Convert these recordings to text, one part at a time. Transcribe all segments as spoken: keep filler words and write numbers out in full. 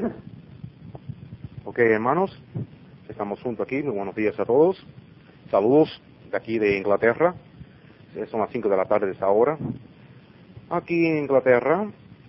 Ok, hermanos, estamos juntos aquí. Muy buenos días a todos. Saludos de aquí de Inglaterra. Son las cinco de la tarde de esta hora. Aquí en Inglaterra,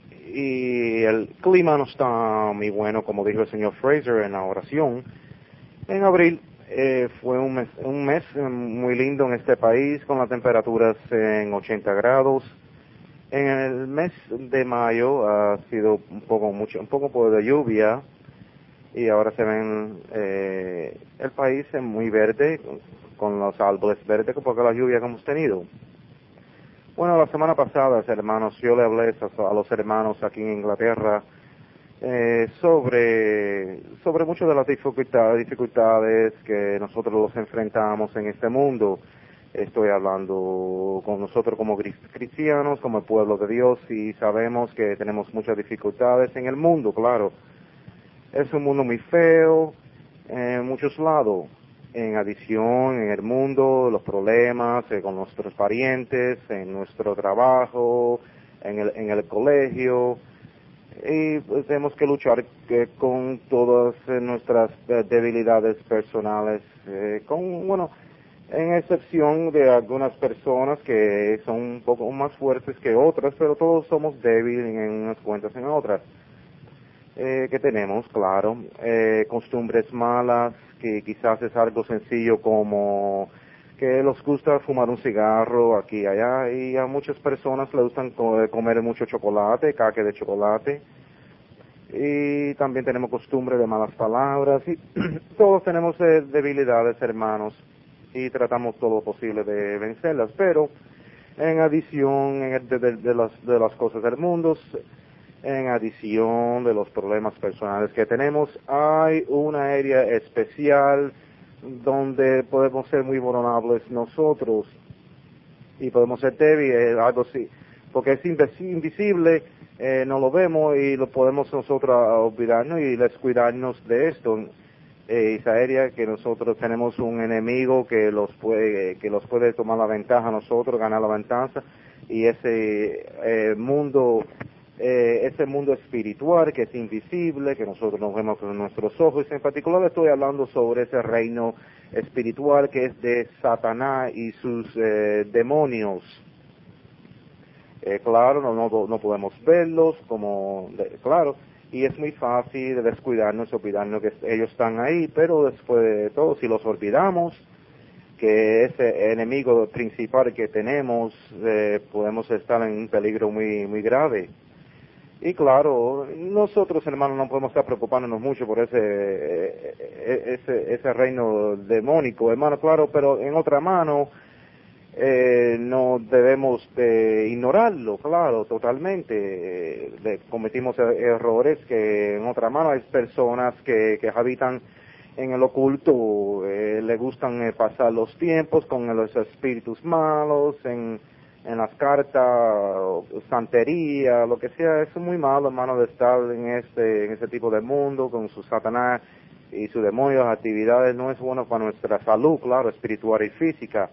y el clima no está muy bueno, como dijo el señor Fraser en la oración. En abril eh, fue un mes, un mes muy lindo en este país, con las temperaturas en ochenta grados. En el mes de mayo ha sido un poco mucho, un poco de lluvia, y ahora se ven eh, el país es muy verde, con, con los árboles verdes, porque la lluvia que hemos tenido. Bueno, la semana pasada, hermanos, yo le hablé a, a los hermanos aquí en Inglaterra eh, sobre sobre muchas de las dificultades, dificultades que nosotros los enfrentamos en este mundo. Estoy hablando con nosotros como cristianos, como el pueblo de Dios, y sabemos que tenemos muchas dificultades en el mundo, claro. Es un mundo muy feo en muchos lados. En adición, en el mundo, los problemas eh, con nuestros parientes, en nuestro trabajo, en el, en el colegio. Y pues tenemos que luchar eh, con todas eh, nuestras eh, debilidades personales, eh, con, bueno, en excepción de algunas personas que son un poco más fuertes que otras, pero todos somos débiles en unas cuentas en otras. Eh, que tenemos, claro, eh, costumbres malas, que quizás es algo sencillo como que les gusta fumar un cigarro aquí y allá, y a muchas personas les gustan co- comer mucho chocolate, caque de chocolate, y también tenemos costumbre de malas palabras, y todos tenemos eh, debilidades, hermanos, y tratamos todo lo posible de vencerlas, pero en adición en el- de, de, de las, de las cosas del mundo, en adición de los problemas personales que tenemos, hay una área especial donde podemos ser muy vulnerables nosotros y podemos ser débiles, algo así, porque es invisible, eh, no lo vemos y lo podemos nosotros olvidarnos y descuidarnos de esto. Eh, esa área que nosotros tenemos un enemigo que los puede, que los puede tomar la ventaja a nosotros, ganar la ventaja, y ese eh, mundo Eh, ese mundo espiritual que es invisible, que nosotros nos vemos con nuestros ojos. En particular estoy hablando sobre ese reino espiritual que es de Satanás y sus eh, demonios. Eh, claro, no, no, no podemos verlos, como, de, claro, y es muy fácil descuidarnos, olvidarnos que ellos están ahí, pero después de todo, si los olvidamos, que ese enemigo principal que tenemos, eh, podemos estar en un peligro muy, muy grave. Y claro, nosotros, hermanos, no podemos estar preocupándonos mucho por ese, ese, ese reino demónico, hermano, claro, pero en otra mano, eh, no debemos de ignorarlo, claro, totalmente. Eh, de, cometimos errores que en otra mano hay personas que, que habitan en el oculto, eh, le gustan eh, pasar los tiempos con los espíritus malos, en en las cartas, santería, lo que sea. Es muy malo, hermano, de estar en este, en ese tipo de mundo, con su Satanás y sus demonios, actividades. No es bueno para nuestra salud, claro, espiritual y física.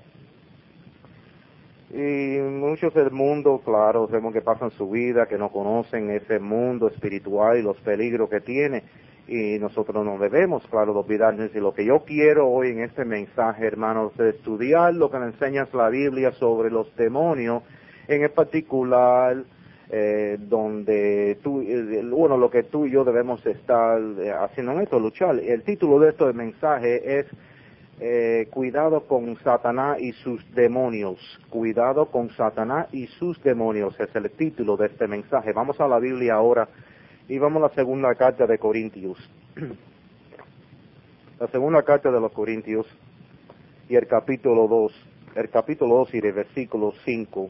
Y muchos del mundo, claro, vemos que pasan su vida, que no conocen ese mundo espiritual y los peligros que tiene. Y nosotros no debemos, claro, olvidarnos. Y lo que yo quiero hoy en este mensaje, hermanos, es estudiar lo que nos enseña la Biblia sobre los demonios, en el particular, eh, donde tú, eh, bueno, lo que tú y yo debemos estar eh, haciendo en esto, luchar. El título de este mensaje es eh, cuidado con Satanás y sus demonios. Cuidado con Satanás y sus demonios es el título de este mensaje. Vamos a la Biblia ahora. Y vamos a la segunda carta de Corintios. La segunda carta de los Corintios y el capítulo dos. El capítulo dos y el versículo cinco.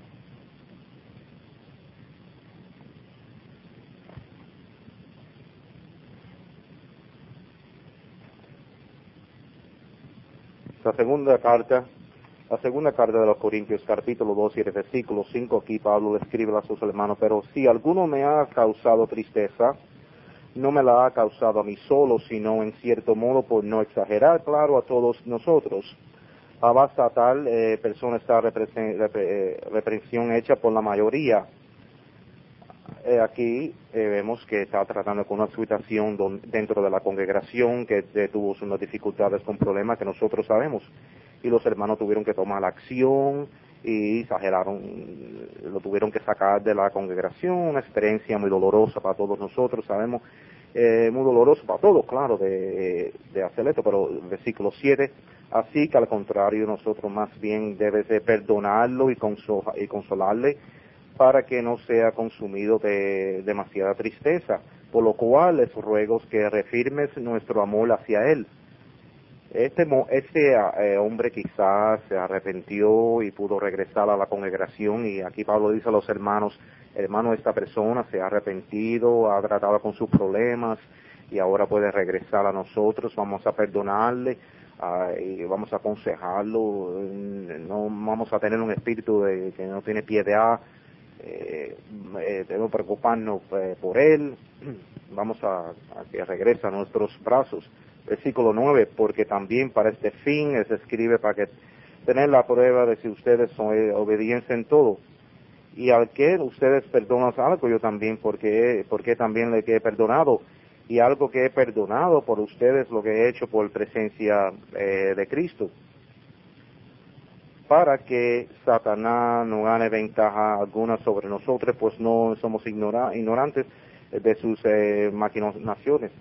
La segunda carta, la segunda carta de los Corintios, capítulo dos y el versículo cinco. Aquí Pablo le escribe a sus hermanos: pero si alguno me ha causado tristeza, no me la ha causado a mí solo, sino en cierto modo, por no exagerar, claro, a todos nosotros. A base a tal eh, persona está reprensión hecha por la mayoría. eh, aquí eh, vemos que está tratando con una situación don, dentro de la congregación que eh, tuvo unas dificultades con problemas que nosotros sabemos. Y los hermanos tuvieron que tomar acción y exageraron, lo tuvieron que sacar de la congregación, una experiencia muy dolorosa para todos nosotros, sabemos, eh, muy doloroso para todos, claro, de, de hacer esto, pero versículo siete, así que al contrario nosotros más bien debes de perdonarlo y, consol y consolarle para que no sea consumido de demasiada tristeza, por lo cual les ruego que refirmes nuestro amor hacia él. Este, este eh, hombre quizás se arrepintió y pudo regresar a la congregación, y aquí Pablo dice a los hermanos, hermano, esta persona se ha arrepentido, ha tratado con sus problemas y ahora puede regresar a nosotros, vamos a perdonarle uh, y vamos a aconsejarlo, no vamos a tener un espíritu de, que no tiene piedad, eh, eh, debemos preocuparnos eh, por él, vamos a, a que regrese a nuestros brazos. Versículo nueve, porque también para este fin se escribe para que tener la prueba de si ustedes son obedientes en todo. Y al que ustedes perdonan algo, yo también, porque, porque también le he perdonado. Y algo que he perdonado por ustedes, lo que he hecho por presencia eh, de Cristo. Para que Satanás no gane ventaja alguna sobre nosotros, pues no somos ignora, ignorantes de sus eh, maquinaciones.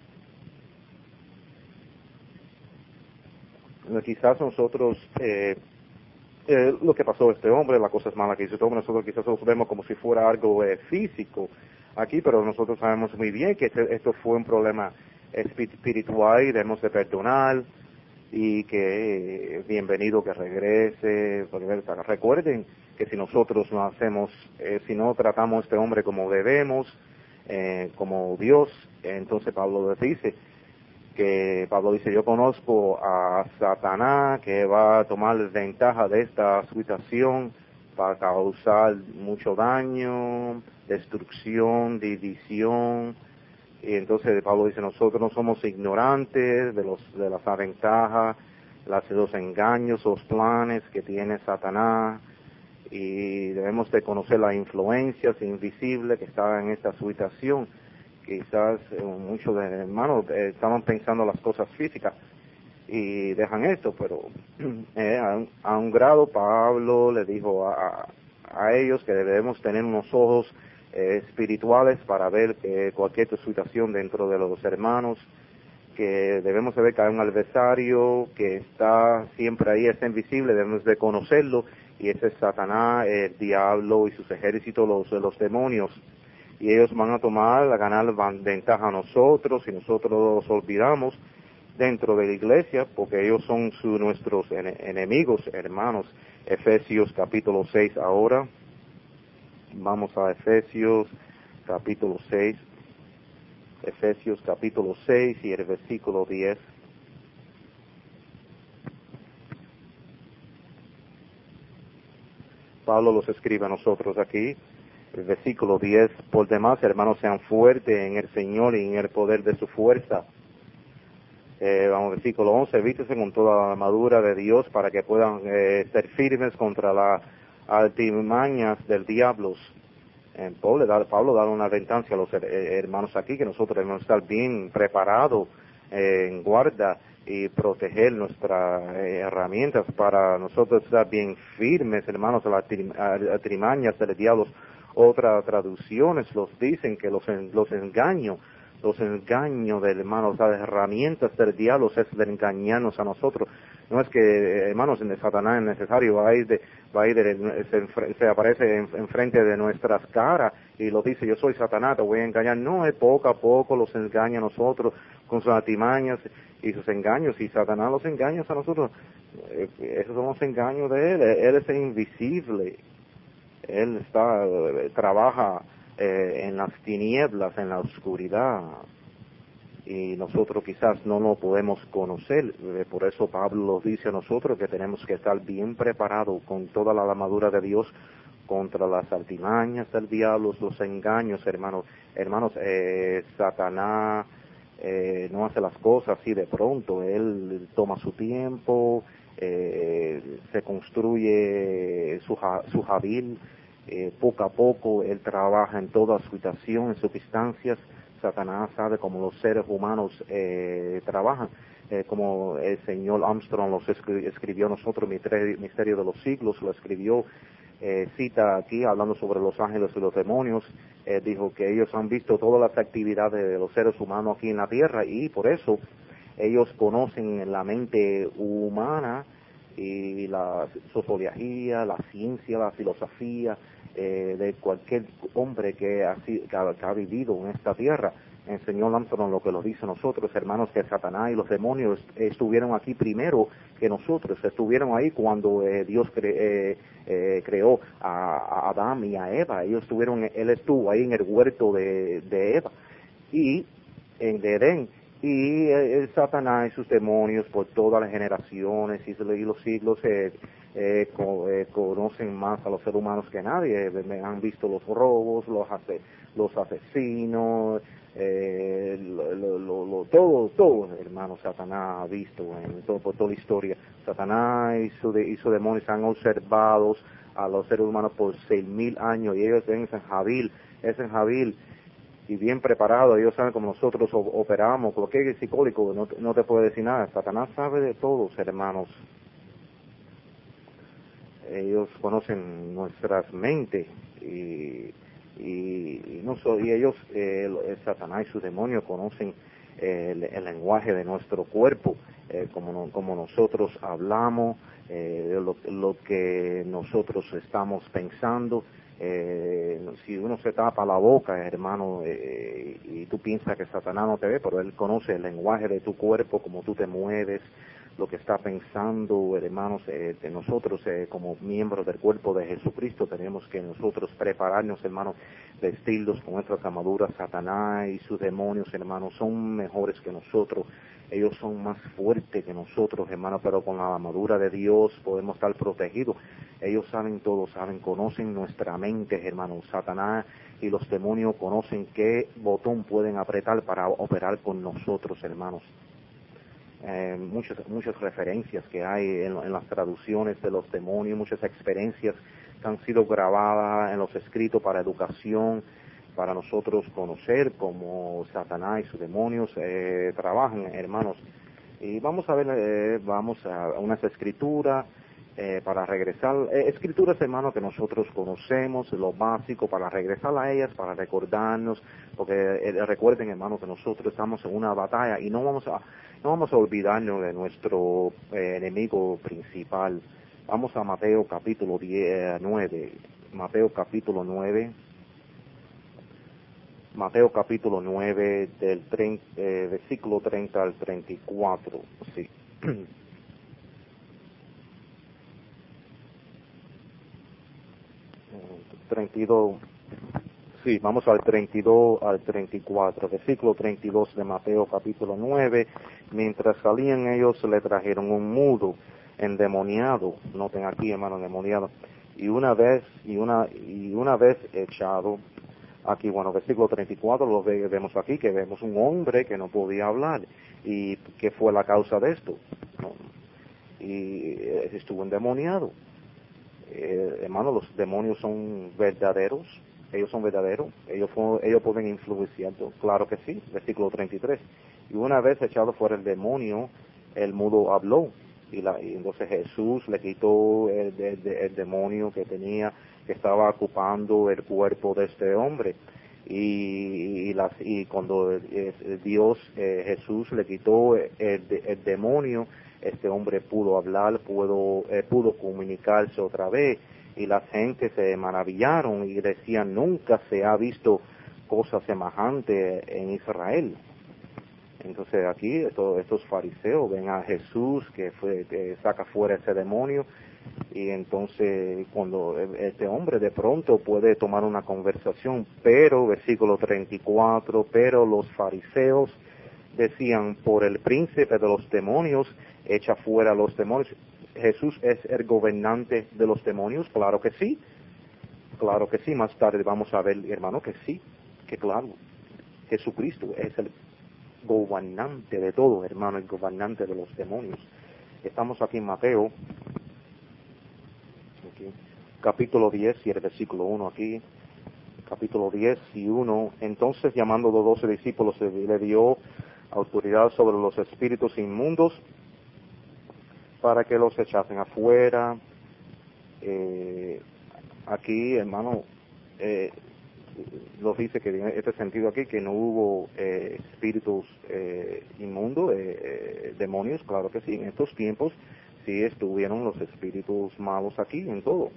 Quizás nosotros, eh, eh, lo que pasó a este hombre, la cosa es mala que hizo este hombre, nosotros quizás lo vemos como si fuera algo eh, físico aquí, pero nosotros sabemos muy bien que este, esto fue un problema espiritual y debemos de perdonar, y que eh, bienvenido que regrese. Recuerden que si nosotros no hacemos, eh, si no tratamos a este hombre como debemos, eh, como Dios, eh, entonces Pablo dice, que Pablo dice, yo conozco a Satanás que va a tomar ventaja de esta situación para causar mucho daño, destrucción, división. Y entonces Pablo dice, nosotros no somos ignorantes de los de las ventajas, las, los engaños, los planes que tiene Satanás, y debemos de conocer las influencias invisibles que están en esta situación. Quizás eh, muchos de hermanos eh, estaban pensando las cosas físicas y dejan esto, pero eh, a, un, a un grado Pablo le dijo a, a ellos que debemos tener unos ojos eh, espirituales para ver eh, cualquier situación dentro de los hermanos, que debemos de ver que hay un adversario que está siempre ahí, está invisible, debemos de conocerlo, y ese es Satanás, el diablo y sus ejércitos, los, los demonios. Y ellos van a tomar, a ganar ventaja a nosotros, y nosotros los olvidamos dentro de la iglesia, porque ellos son su, nuestros en, enemigos, hermanos. Efesios capítulo seis ahora. Vamos a Efesios capítulo seis. Efesios capítulo seis y el versículo diez. Pablo los escribe a nosotros aquí. El versículo diez, por demás, hermanos, sean fuertes en el Señor y en el poder de su fuerza. Eh, vamos, versículo once, vístese con toda la armadura de Dios para que puedan eh, ser firmes contra las artimañas del diablo. Eh, Pablo, da, Pablo da una advertencia a los eh, hermanos aquí, que nosotros debemos estar bien preparados, eh, en guarda, y proteger nuestras eh, herramientas para nosotros estar bien firmes, hermanos, a las artimañas del diablo. Otras traducciones los dicen que los, los engaños, los engaños del hermano, las herramientas del diablo es de engañarnos a nosotros. No es que, hermanos, en Satanás es necesario, va a ir, de, va a ir de, se, se aparece en, en frente de nuestras caras y lo dice, yo soy Satanás, te voy a engañar. No, es poco a poco los engaña a nosotros con sus artimañas y sus engaños, y Satanás los engaña a nosotros. Eh, esos son los engaños de él, él es invisible. Él está, trabaja eh, en las tinieblas, en la oscuridad, y nosotros quizás no lo podemos conocer. Eh, por eso Pablo nos dice a nosotros que tenemos que estar bien preparados con toda la armadura de Dios contra las artimañas del diablo, los engaños, hermanos. Hermanos, eh, Satanás eh, no hace las cosas así de pronto, él toma su tiempo, eh, se construye su, su jabil, eh, poco a poco él trabaja en toda situación, en circunstancias. Satanás sabe cómo los seres humanos eh, trabajan, eh, como el señor Armstrong los escri escribió nosotros, Misterio de los Siglos, lo escribió, eh, cita aquí hablando sobre los ángeles y los demonios, eh, dijo que ellos han visto todas las actividades de los seres humanos aquí en la tierra y por eso ellos conocen la mente humana y la sociología, la ciencia, la filosofía eh, de cualquier hombre que ha, que, ha, que ha vivido en esta tierra. El señor Armstrong lo que nos dice nosotros, hermanos, que Satanás y los demonios estuvieron aquí primero que nosotros, estuvieron ahí cuando eh, Dios cre, eh, eh, creó a, a Adán y a Eva, ellos estuvieron, él estuvo ahí en el huerto de, de Eva y en de Edén. Y eh, el Satanás y sus demonios por todas las generaciones y los siglos eh, eh, co eh, conocen más a los seres humanos que nadie. Eh, han visto los robos, los, ase los asesinos, eh, lo, lo, lo, lo, todo, todo, hermano, Satanás ha visto en todo, por toda la historia. Satanás y sus de, y su demonios han observado a los seres humanos por seis mil años y ellos ven en Jabil, es en Jabil. Y bien preparado, ellos saben como nosotros operamos, cualquier psicólogo no, no te puede decir nada, Satanás sabe de todos, hermanos. Ellos conocen nuestras mentes y, y, y, no so, y ellos, eh, el Satanás y sus demonios conocen eh, el, el lenguaje de nuestro cuerpo, eh, como, no, como nosotros hablamos, eh, lo, lo que nosotros estamos pensando. Eh, si uno se tapa la boca, hermano, eh, y tú piensas que Satanás no te ve, pero él conoce el lenguaje de tu cuerpo, cómo tú te mueves, lo que está pensando, hermanos, eh, de nosotros eh, como miembros del cuerpo de Jesucristo tenemos que nosotros prepararnos, hermanos, vestirlos con nuestras armaduras. Satanás y sus demonios, hermanos, son mejores que nosotros. Ellos son más fuertes que nosotros, hermanos, pero con la armadura de Dios podemos estar protegidos. Ellos saben todo, saben, conocen nuestra mente, hermanos. Satanás y los demonios conocen qué botón pueden apretar para operar con nosotros, hermanos. Eh, muchas, muchas referencias que hay en, en las traducciones de los demonios, muchas experiencias que han sido grabadas en los escritos para educación, para nosotros conocer cómo Satanás y sus demonios eh, trabajan, hermanos. Y vamos a ver, eh, vamos a unas escrituras eh, para regresar, eh, escrituras, hermanos, que nosotros conocemos, lo básico, para regresar a ellas, para recordarnos, porque eh, recuerden, hermanos, que nosotros estamos en una batalla y no vamos a, no vamos a olvidarnos de nuestro eh, enemigo principal. Vamos a Mateo capítulo diez, nueve, Mateo capítulo nueve. Mateo capítulo nueve, del treinta, eh, versículo treinta al treinta y cuatro, sí. treinta y dos, sí, vamos al treinta y dos al treinta y cuatro, versículo treinta y dos de Mateo capítulo nueve. Mientras salían ellos le trajeron un mudo endemoniado, noten aquí, hermano, endemoniado, y una vez, y una, y una vez echado. Aquí, bueno, versículo treinta y cuatro, lo vemos aquí, que vemos un hombre que no podía hablar. ¿Y qué fue la causa de esto? ¿No? Y eh, estuvo endemoniado. Eh, hermano, los demonios son verdaderos, ellos son verdaderos, ellos, ellos pueden influenciar, claro que sí, versículo treinta y tres. Y una vez echado fuera el demonio, el mudo habló. Y, la, y entonces Jesús le quitó el, el, el demonio que tenía, que estaba ocupando el cuerpo de este hombre. Y, y, las, y cuando eh, Dios, eh, Jesús le quitó el, el demonio, este hombre pudo hablar, pudo, eh, pudo comunicarse otra vez. Y la gente se maravillaron y decían, nunca se ha visto cosa semejante en Israel. Entonces aquí estos, estos fariseos ven a Jesús que fue que saca fuera ese demonio y entonces cuando este hombre de pronto puede tomar una conversación, pero versículo treinta y cuatro, pero los fariseos decían, por el príncipe de los demonios echa fuera los demonios. ¿Jesús es el gobernante de los demonios? Claro que sí, claro que sí. Más tarde vamos a ver, hermano, que sí, que claro, Jesucristo es el gobernante de todo, hermano, el gobernante de los demonios. Estamos aquí en Mateo, aquí, capítulo diez y el versículo uno aquí. Capítulo diez y uno. Entonces, llamando a los doce discípulos, le dio autoridad sobre los espíritus inmundos para que los echasen afuera. Eh, aquí, hermano, eh, nos dice que en este sentido aquí que no hubo eh, espíritus eh, inmundos, eh, eh, demonios, claro que sí, en estos tiempos sí estuvieron los espíritus malos aquí en todo.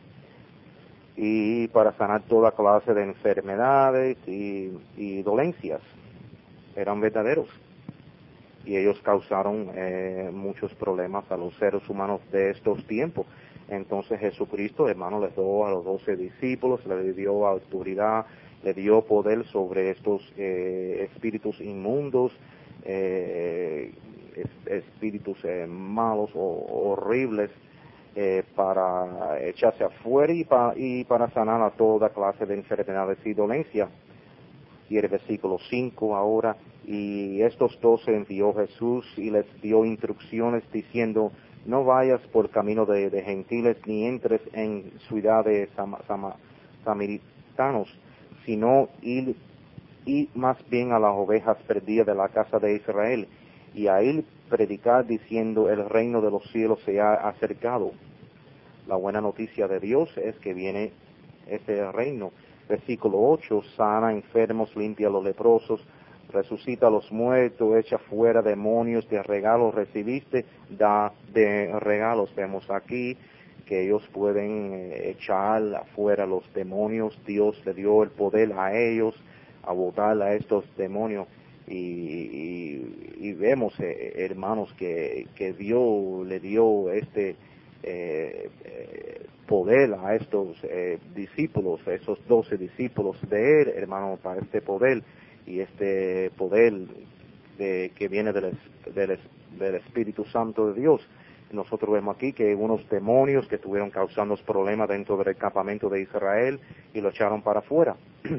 Y para sanar toda clase de enfermedades y, y dolencias, eran verdaderos. Y ellos causaron eh, muchos problemas a los seres humanos de estos tiempos. Entonces Jesucristo, hermano, les dio a los doce discípulos, le dio autoridad, le dio poder sobre estos eh, espíritus inmundos, eh, es, espíritus eh, malos o horribles, eh, para echarse afuera y, pa, y para sanar a toda clase de enfermedades y dolencias. Y el versículo cinco ahora, y estos doce envió Jesús y les dio instrucciones diciendo, no vayas por camino de, de gentiles ni entres en ciudades sam, sam, samaritanos, sino ir, ir más bien a las ovejas perdidas de la casa de Israel, y a él predicar diciendo, el reino de los cielos se ha acercado. La buena noticia de Dios es que viene ese reino. Versículo ocho, sana enfermos, limpia a los leprosos, resucita a los muertos, echa fuera demonios, de regalos recibiste, da de regalos. Vemos aquí que ellos pueden eh, echar afuera los demonios. Dios le dio el poder a ellos a botar a estos demonios. Y, y, y vemos, eh, hermanos, que, que Dios le dio este eh, eh, poder a estos eh, discípulos, a esos doce discípulos de él, hermano, para este poder. Y este poder de, que viene del, del, del Espíritu Santo de Dios. Nosotros vemos aquí que unos demonios que estuvieron causando problemas dentro del campamento de Israel y lo echaron para afuera.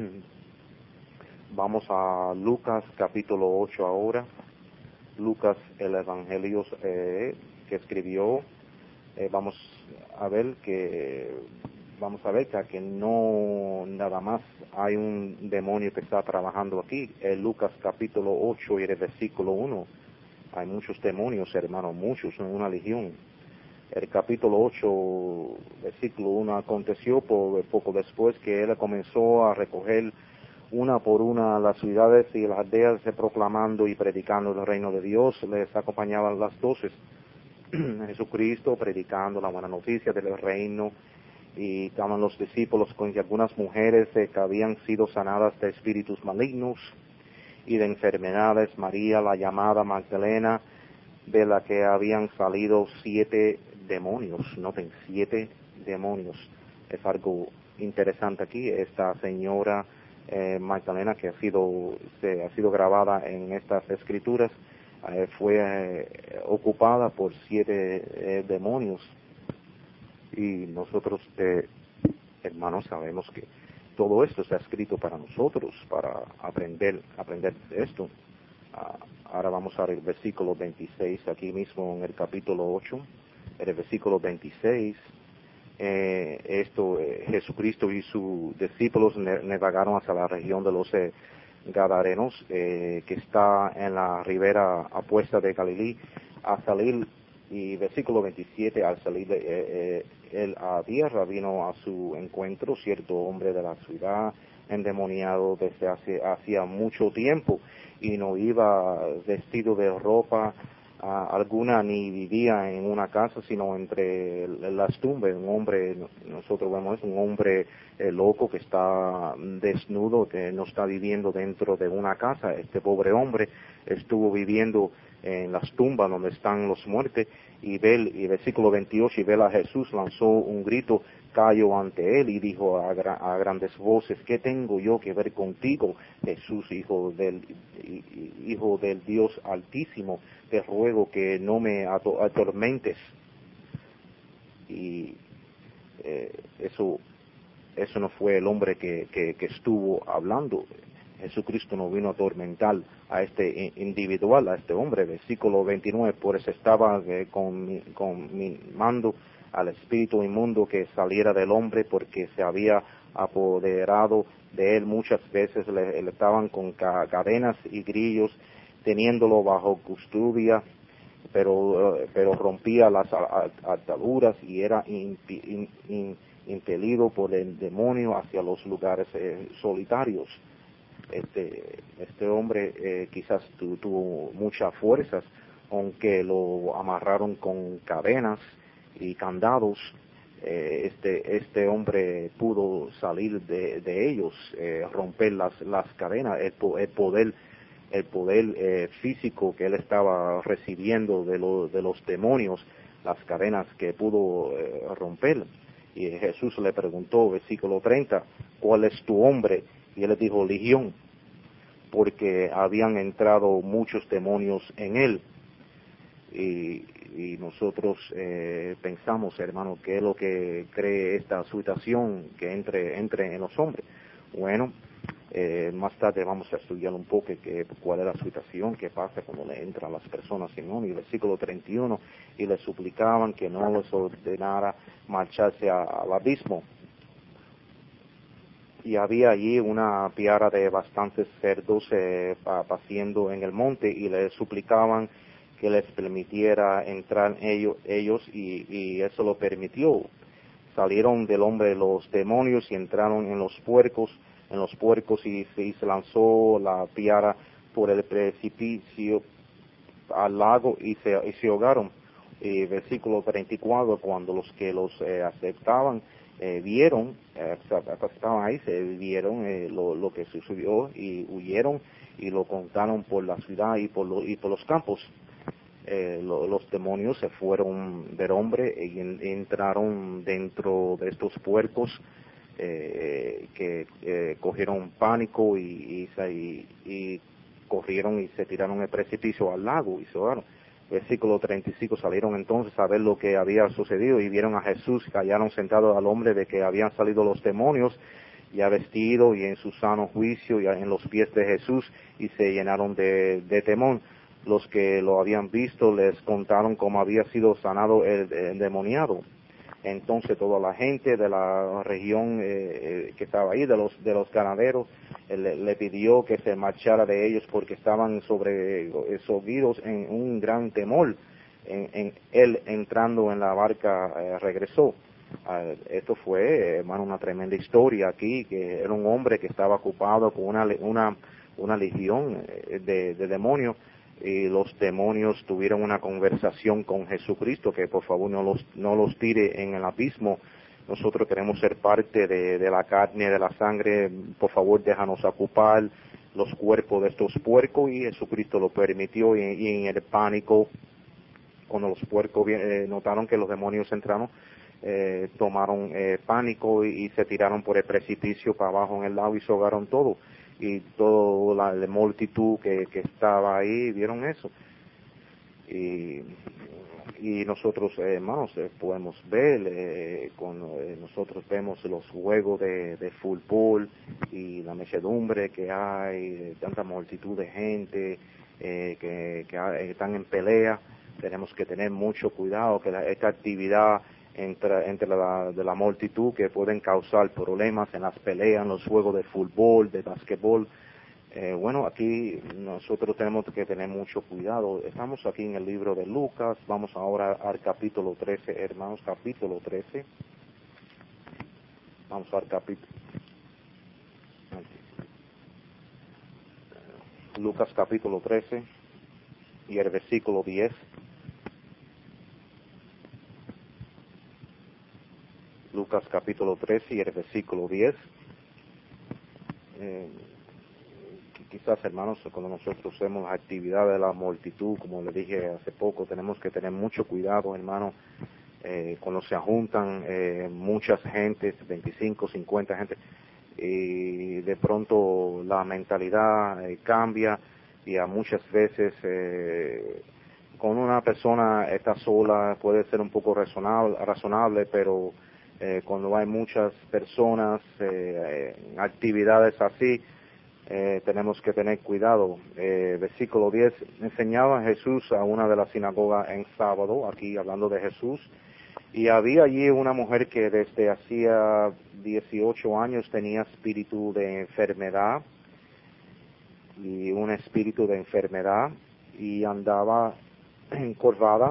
Vamos a Lucas capítulo ocho ahora. Lucas, el evangelio eh, que escribió. Eh, vamos a ver que vamos a ver que, que no nada más hay un demonio que está trabajando aquí. En Lucas capítulo ocho y el versículo uno, hay muchos demonios, hermano, muchos, una legión. El capítulo ocho, versículo uno, aconteció por, poco después que él comenzó a recoger una por una las ciudades y las aldeas, proclamando y predicando el reino de Dios. Les acompañaban las doce. Jesucristo predicando la buena noticia del reino, y estaban los discípulos con algunas mujeres eh, que habían sido sanadas de espíritus malignos y de enfermedades. María, la llamada Magdalena, de la que habían salido siete demonios. Noten, siete demonios. Es algo interesante aquí. Esta señora eh, Magdalena, que ha sido, se, ha sido grabada en estas escrituras, Eh, fue eh, ocupada por siete eh, demonios. Y nosotros, eh, hermanos, sabemos que todo esto está escrito para nosotros, para aprender, aprender de esto. Ah, ahora vamos a ver el versículo veintiséis, aquí mismo en el capítulo ocho, en el versículo veintiséis. Eh, esto, eh, Jesucristo y sus discípulos navegaron hacia la región de los eh, Gadarenos, eh, que está en la ribera opuesta de Galilea. A salir, y versículo veintisiete, al salir de, eh, eh, él a tierra, vino a su encuentro cierto hombre de la ciudad, endemoniado desde hace, hacía mucho tiempo, y no iba vestido de ropa Uh, alguna, ni vivía en una casa, sino entre las tumbas. Un hombre, nosotros vemos, es un hombre eh, loco que está desnudo, que no está viviendo dentro de una casa. Este pobre hombre estuvo viviendo en las tumbas donde están los muertos, y ve, y versículo veintiocho, y ve a Jesús, lanzó un grito, cayó ante él y dijo a, gra a grandes voces, ¿qué tengo yo que ver contigo, Jesús, hijo del, hijo del Dios Altísimo? Te ruego que no me atormentes. Y eh, eso, eso no fue el hombre que, que, que estuvo hablando. Jesucristo no vino a atormentar a este individual, a este hombre. Versículo veintinueve, por eso estaba eh, con, mi, con mi mando al espíritu inmundo que saliera del hombre, porque se había apoderado de él. Muchas veces le, le estaban con ca cadenas y grillos, teniéndolo bajo custodia, pero, pero rompía las ataduras y era impi, in, in, impelido por el demonio hacia los lugares eh, solitarios. Este, este hombre eh, quizás tu, tuvo muchas fuerzas, aunque lo amarraron con cadenas y candados. Eh, este, este hombre pudo salir de, de ellos, eh, romper las, las cadenas, el, el poder el poder eh, físico que él estaba recibiendo de, lo, de los demonios, las cadenas que pudo eh, romper. Y Jesús le preguntó, versículo treinta, ¿cuál es tu hombre? Y él le dijo, Legión, porque habían entrado muchos demonios en él. Y, y nosotros eh, pensamos, hermano, ¿qué es lo que cree esta situación que entre, entre en los hombres? Bueno, Eh, más tarde vamos a estudiar un poco que, cuál es la situación que pasa cuando le entran las personas en uno. Y el versículo treinta y uno, y le suplicaban que no les ordenara marcharse a, al abismo. Y había allí una piara de bastantes cerdos eh, paciendo en el monte, y le suplicaban que les permitiera entrar ellos, ellos y, y eso lo permitió. Salieron del hombre los demonios y entraron en los puercos, en los puercos y se, y se lanzó la piara por el precipicio al lago y se, y se ahogaron. Y versículo treinta y cuatro, cuando los que los eh, aceptaban eh, vieron, eh, estaban ahí, se vieron eh, lo, lo que sucedió y huyeron y lo contaron por la ciudad y por, lo, y por los campos. Eh, lo, los demonios se fueron del hombre y en, entraron dentro de estos puercos eh, que eh, cogieron pánico y, y, y, y corrieron y se tiraron el precipicio al lago y se ahogaron. Versículo treinta y cinco, salieron entonces a ver lo que había sucedido y vieron a Jesús, que hallaron sentado al hombre de que habían salido los demonios, ya vestido y en su sano juicio, ya en los pies de Jesús, y se llenaron de, de temor. Los que lo habían visto les contaron cómo había sido sanado el, el endemoniado. Entonces toda la gente de la región eh, que estaba ahí, de los de los ganaderos, eh, le, le pidió que se marchara de ellos porque estaban sobre eh, subidos en un gran temor. En, en, él entrando en la barca eh, regresó. Uh, esto fue, eh, hermano, una tremenda historia aquí, que era un hombre que estaba ocupado con una una una legión de, de demonios. Y los demonios tuvieron una conversación con Jesucristo, que por favor no los, no los tire en el abismo. Nosotros queremos ser parte de, de la carne, de la sangre, por favor déjanos ocupar los cuerpos de estos puercos, y Jesucristo lo permitió. Y, y en el pánico, cuando los puercos eh, notaron que los demonios entraron, eh, tomaron eh, pánico y, y se tiraron por el precipicio para abajo en el lago y se ahogaron todos. Y toda la, la multitud que, que estaba ahí vieron eso. Y, y nosotros, eh, hermanos, eh, podemos ver, eh, cuando eh, nosotros vemos los juegos de, de fútbol y la mechedumbre que hay, tanta multitud de gente eh, que, que hay, están en pelea, tenemos que tener mucho cuidado que la, esta actividad entre, entre la, de la multitud que pueden causar problemas en las peleas, en los juegos de fútbol, de basquetbol. Eh, bueno, aquí nosotros tenemos que tener mucho cuidado. Estamos aquí en el libro de Lucas, vamos ahora al capítulo trece, hermanos, capítulo trece. Vamos al capítulo. Lucas capítulo trece y el versículo diez. Lucas capítulo trece y el versículo diez. Eh, quizás, hermanos, cuando nosotros hacemos la actividad de la multitud, como le dije hace poco, tenemos que tener mucho cuidado, hermano, eh, cuando se juntan eh, muchas gentes, veinticinco, cincuenta gente, y de pronto la mentalidad eh, cambia, y a muchas veces eh, con una persona está sola puede ser un poco razonable, razonable pero eh, cuando hay muchas personas eh, en actividades así, eh, tenemos que tener cuidado. Eh, versículo diez, enseñaba Jesús a una de las sinagogas en sábado, aquí hablando de Jesús, Y había allí una mujer que desde hacía dieciocho años tenía espíritu de enfermedad, y un espíritu de enfermedad, y andaba encorvada,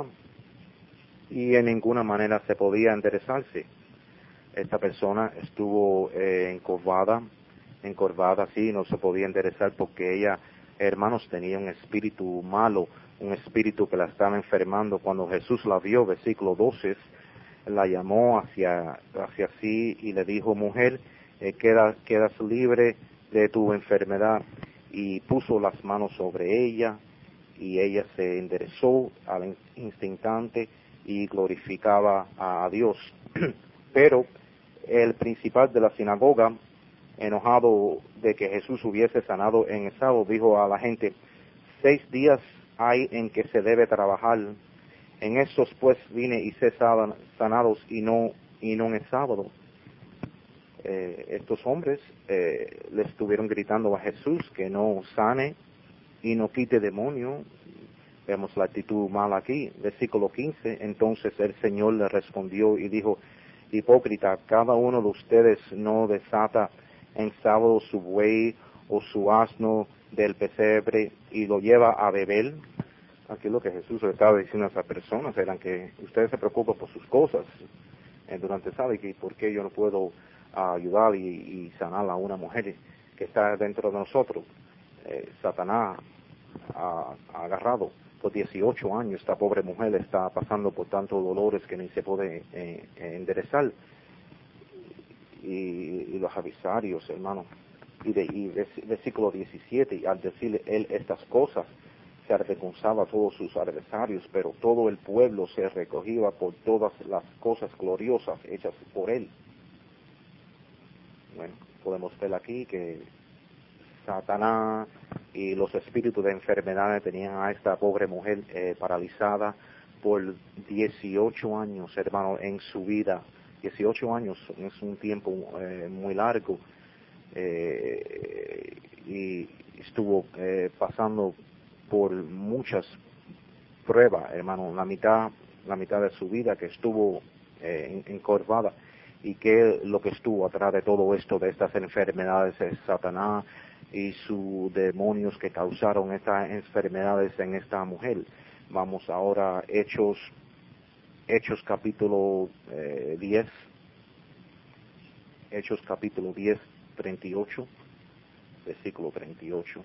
y en ninguna manera se podía enderezarse. Esta persona estuvo eh, encorvada, encorvada así, no se podía enderezar porque ella, hermanos, tenía un espíritu malo, un espíritu que la estaba enfermando. Cuando Jesús la vio, versículo doce, la llamó hacia, hacia sí y le dijo: mujer, eh, queda, quedas libre de tu enfermedad. Y puso las manos sobre ella, y ella se enderezó al instante y glorificaba a Dios. Pero el principal de la sinagoga, enojado de que Jesús hubiese sanado en el sábado, dijo a la gente: seis días hay en que se debe trabajar, en estos pues vine y sé sanados y no, y no en el sábado. Eh, estos hombres eh, le estuvieron gritando a Jesús que no sane y no quite demonio. Vemos la actitud mala aquí. Versículo quince, entonces el Señor le respondió y dijo: hipócrita, cada uno de ustedes no desata en sábado su buey o su asno del pesebre y lo lleva a beber. Aquí lo que Jesús le estaba diciendo a esas personas eran que ustedes se preocupan por sus cosas eh, durante el sábado, y por qué yo no puedo ayudar y, y sanar a una mujer que está dentro de nosotros. Eh, Satanás ha, ha agarrado por dieciocho años, esta pobre mujer está pasando por tantos dolores que ni se puede eh, enderezar. Y, y los adversarios, hermano, y, de, y versículo diecisiete, y al decirle él estas cosas, se avergonzaba a todos sus adversarios, pero todo el pueblo se recogía por todas las cosas gloriosas hechas por él. Bueno, podemos ver aquí que Satanás y los espíritus de enfermedades tenían a esta pobre mujer eh, paralizada por dieciocho años, hermano, en su vida. dieciocho años es un tiempo eh, muy largo, eh, y estuvo eh, pasando por muchas pruebas, hermano, la mitad, la mitad de su vida que estuvo eh, encorvada. Y que lo que estuvo atrás de todo esto, de estas enfermedades, es Satanás y sus demonios que causaron estas enfermedades en esta mujer. Vamos ahora a Hechos, Hechos capítulo eh, diez, Hechos capítulo diez, treinta y ocho, versículo treinta y ocho.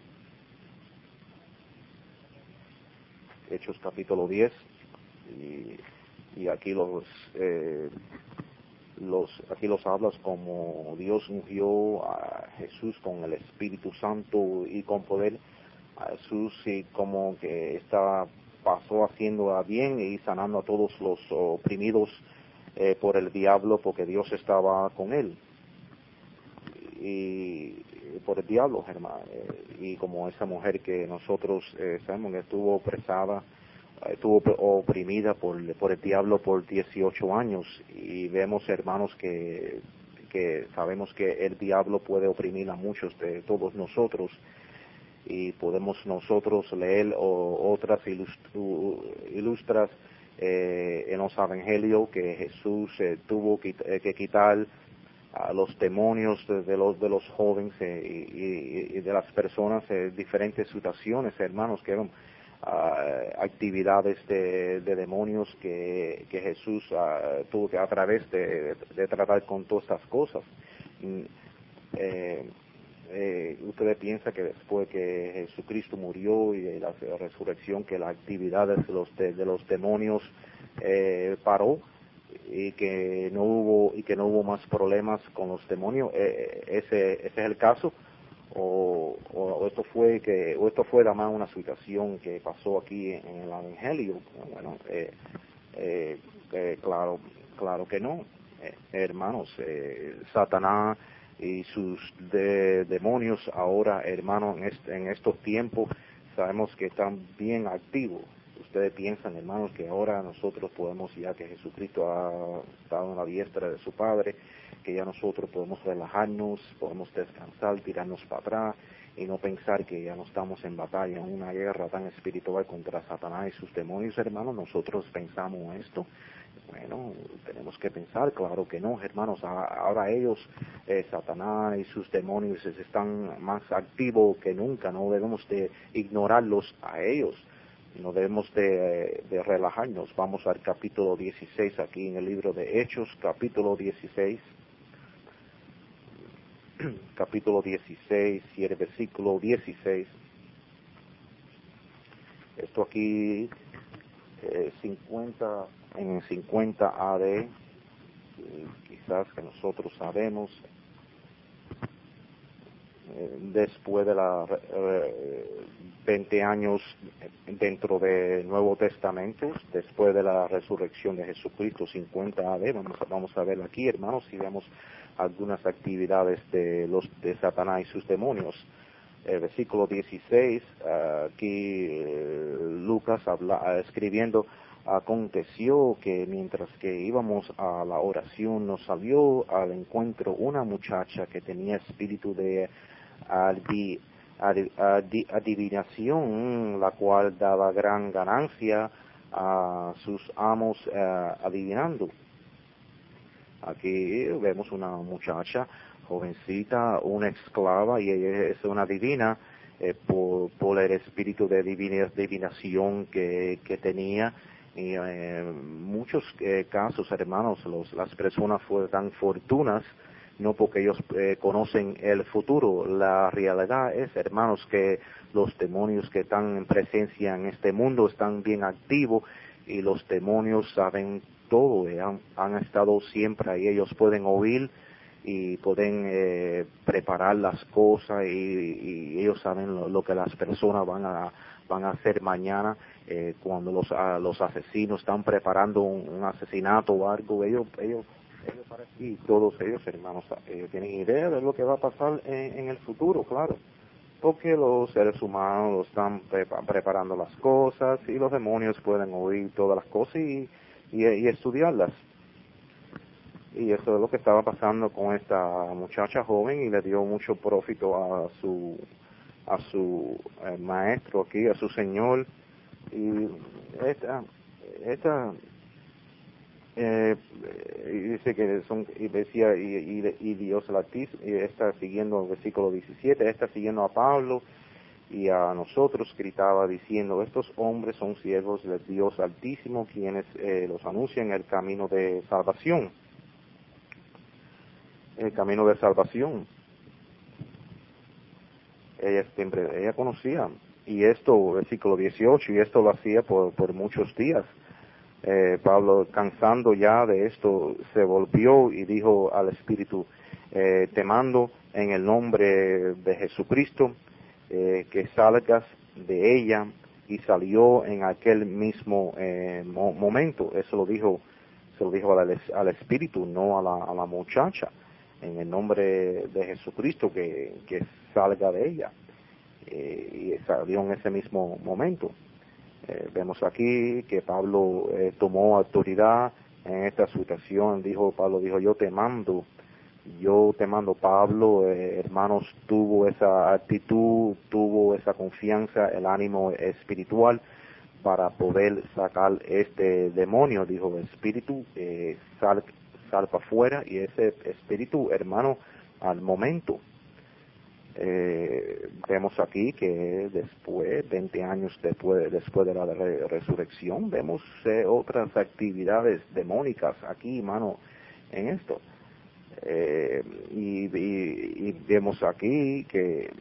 Hechos capítulo diez, y, y aquí los... Eh, Los, aquí los hablas como Dios ungió a Jesús con el Espíritu Santo y con poder. A Jesús, y como que estaba, pasó haciendo a bien y sanando a todos los oprimidos eh, por el diablo, porque Dios estaba con él. Y por el diablo, hermano. Eh, y como esa mujer que nosotros eh, sabemos que estuvo opresada, estuvo oprimida por, por el diablo por dieciocho años, y vemos, hermanos, que, que sabemos que el diablo puede oprimir a muchos de todos nosotros, y podemos nosotros leer o, otras ilustru, ilustras eh, en los evangelios que Jesús eh, tuvo que, eh, que quitar a los demonios de, de los de los jóvenes eh, y, y, y de las personas en eh, diferentes situaciones, hermanos, que eran Uh, actividades de, de demonios que, que Jesús uh, tuvo que a través de, de tratar con todas estas cosas. Mm, eh, eh, ustedes piensan que después que Jesucristo murió y de la, la resurrección, que las actividades de los, de, de los demonios eh, paró, y que no hubo y que no hubo más problemas con los demonios. Eh, ese, ese es el caso. O, o, o esto fue que o esto fue además una situación que pasó aquí en, en el Evangelio. Bueno, eh, eh, eh, claro claro que no, eh, hermanos. eh, Satanás y sus de, demonios ahora, hermanos, en, este, en estos tiempos sabemos que están bien activos. Ustedes piensan, hermanos, que ahora nosotros podemos, ya que Jesucristo ha estado en la diestra de su Padre, que ya nosotros podemos relajarnos, podemos descansar, tirarnos para atrás y no pensar que ya no estamos en batalla, en una guerra tan espiritual contra Satanás y sus demonios, hermanos. Nosotros pensamos esto. Bueno, tenemos que pensar, claro que no, hermanos. Ahora ellos, eh, Satanás y sus demonios están más activos que nunca. No debemos de ignorarlos a ellos. No debemos de, de relajarnos. Vamos al capítulo dieciséis aquí en el libro de Hechos, capítulo dieciséis. Capítulo dieciséis y el versículo dieciséis. Esto aquí, eh, cincuenta, en cincuenta A D, quizás que nosotros sabemos, eh, después de la eh, veinte años dentro del Nuevo Testamento, después de la resurrección de Jesucristo, cincuenta A D, vamos a, vamos a ver aquí, hermanos, si vemos algunas actividades de los de Satanás y sus demonios. El versículo dieciséis, uh, aquí uh, Lucas habla, uh, escribiendo, aconteció que mientras que íbamos a la oración nos salió al encuentro una muchacha que tenía espíritu de adi, adi, adi, adivinación, la cual daba gran ganancia a sus amos uh, adivinando. Aquí vemos una muchacha jovencita, una esclava, y ella es una divina eh, por, por el espíritu de divina, divinación que, que tenía. Y en eh, muchos eh, casos, hermanos, los, las personas fueron tan fortunas, no porque ellos eh, conocen el futuro. La realidad es, hermanos, que los demonios que están en presencia en este mundo están bien activos, y los demonios saben todo, eh, han, han estado siempre ahí. Ellos pueden oír y pueden eh, preparar las cosas, y, y ellos saben lo, lo que las personas van a van a hacer mañana, eh, cuando los a, los asesinos están preparando un, un asesinato o algo. Ellos ellos ellos y todos ellos, hermanos, eh, tienen idea de lo que va a pasar en, en el futuro, claro, porque los seres humanos están pre preparando las cosas, y los demonios pueden oír todas las cosas y, y, y estudiarlas. Y eso es lo que estaba pasando con esta muchacha joven, y le dio mucho profito a su a su eh, maestro aquí, a su señor. Y esta esta eh, y dice que son, y decía, y, y, y Dios la y está siguiendo el versículo diecisiete, está siguiendo a Pablo y a nosotros, gritaba diciendo, estos hombres son siervos del Dios Altísimo, quienes eh, los anuncian el camino de salvación. El camino de salvación. Ella siempre, ella conocía, y esto, versículo dieciocho, y esto lo hacía por, por muchos días. Eh, Pablo, cansando ya de esto, se volvió y dijo al Espíritu, eh, te mando en el nombre de Jesucristo, eh, que salgas de ella, y salió en aquel mismo eh, mo momento. Eso lo dijo, se lo dijo al, al Espíritu, no a la, a la muchacha. En el nombre de Jesucristo, que, que salga de ella. Eh, y salió en ese mismo momento. Eh, vemos aquí que Pablo eh, tomó autoridad en esta situación. Dijo, Pablo dijo, yo te mando, yo te mando. Pablo, eh, hermanos, tuvo esa actitud, tuvo esa confianza, el ánimo espiritual para poder sacar este demonio. Dijo, espíritu, eh, sal, sal para afuera, y ese espíritu, hermano, al momento. Eh, vemos aquí que después, veinte años después, después de la re resurrección, vemos eh, otras actividades demónicas aquí, hermano, en esto. Eh, y, y, y vemos aquí que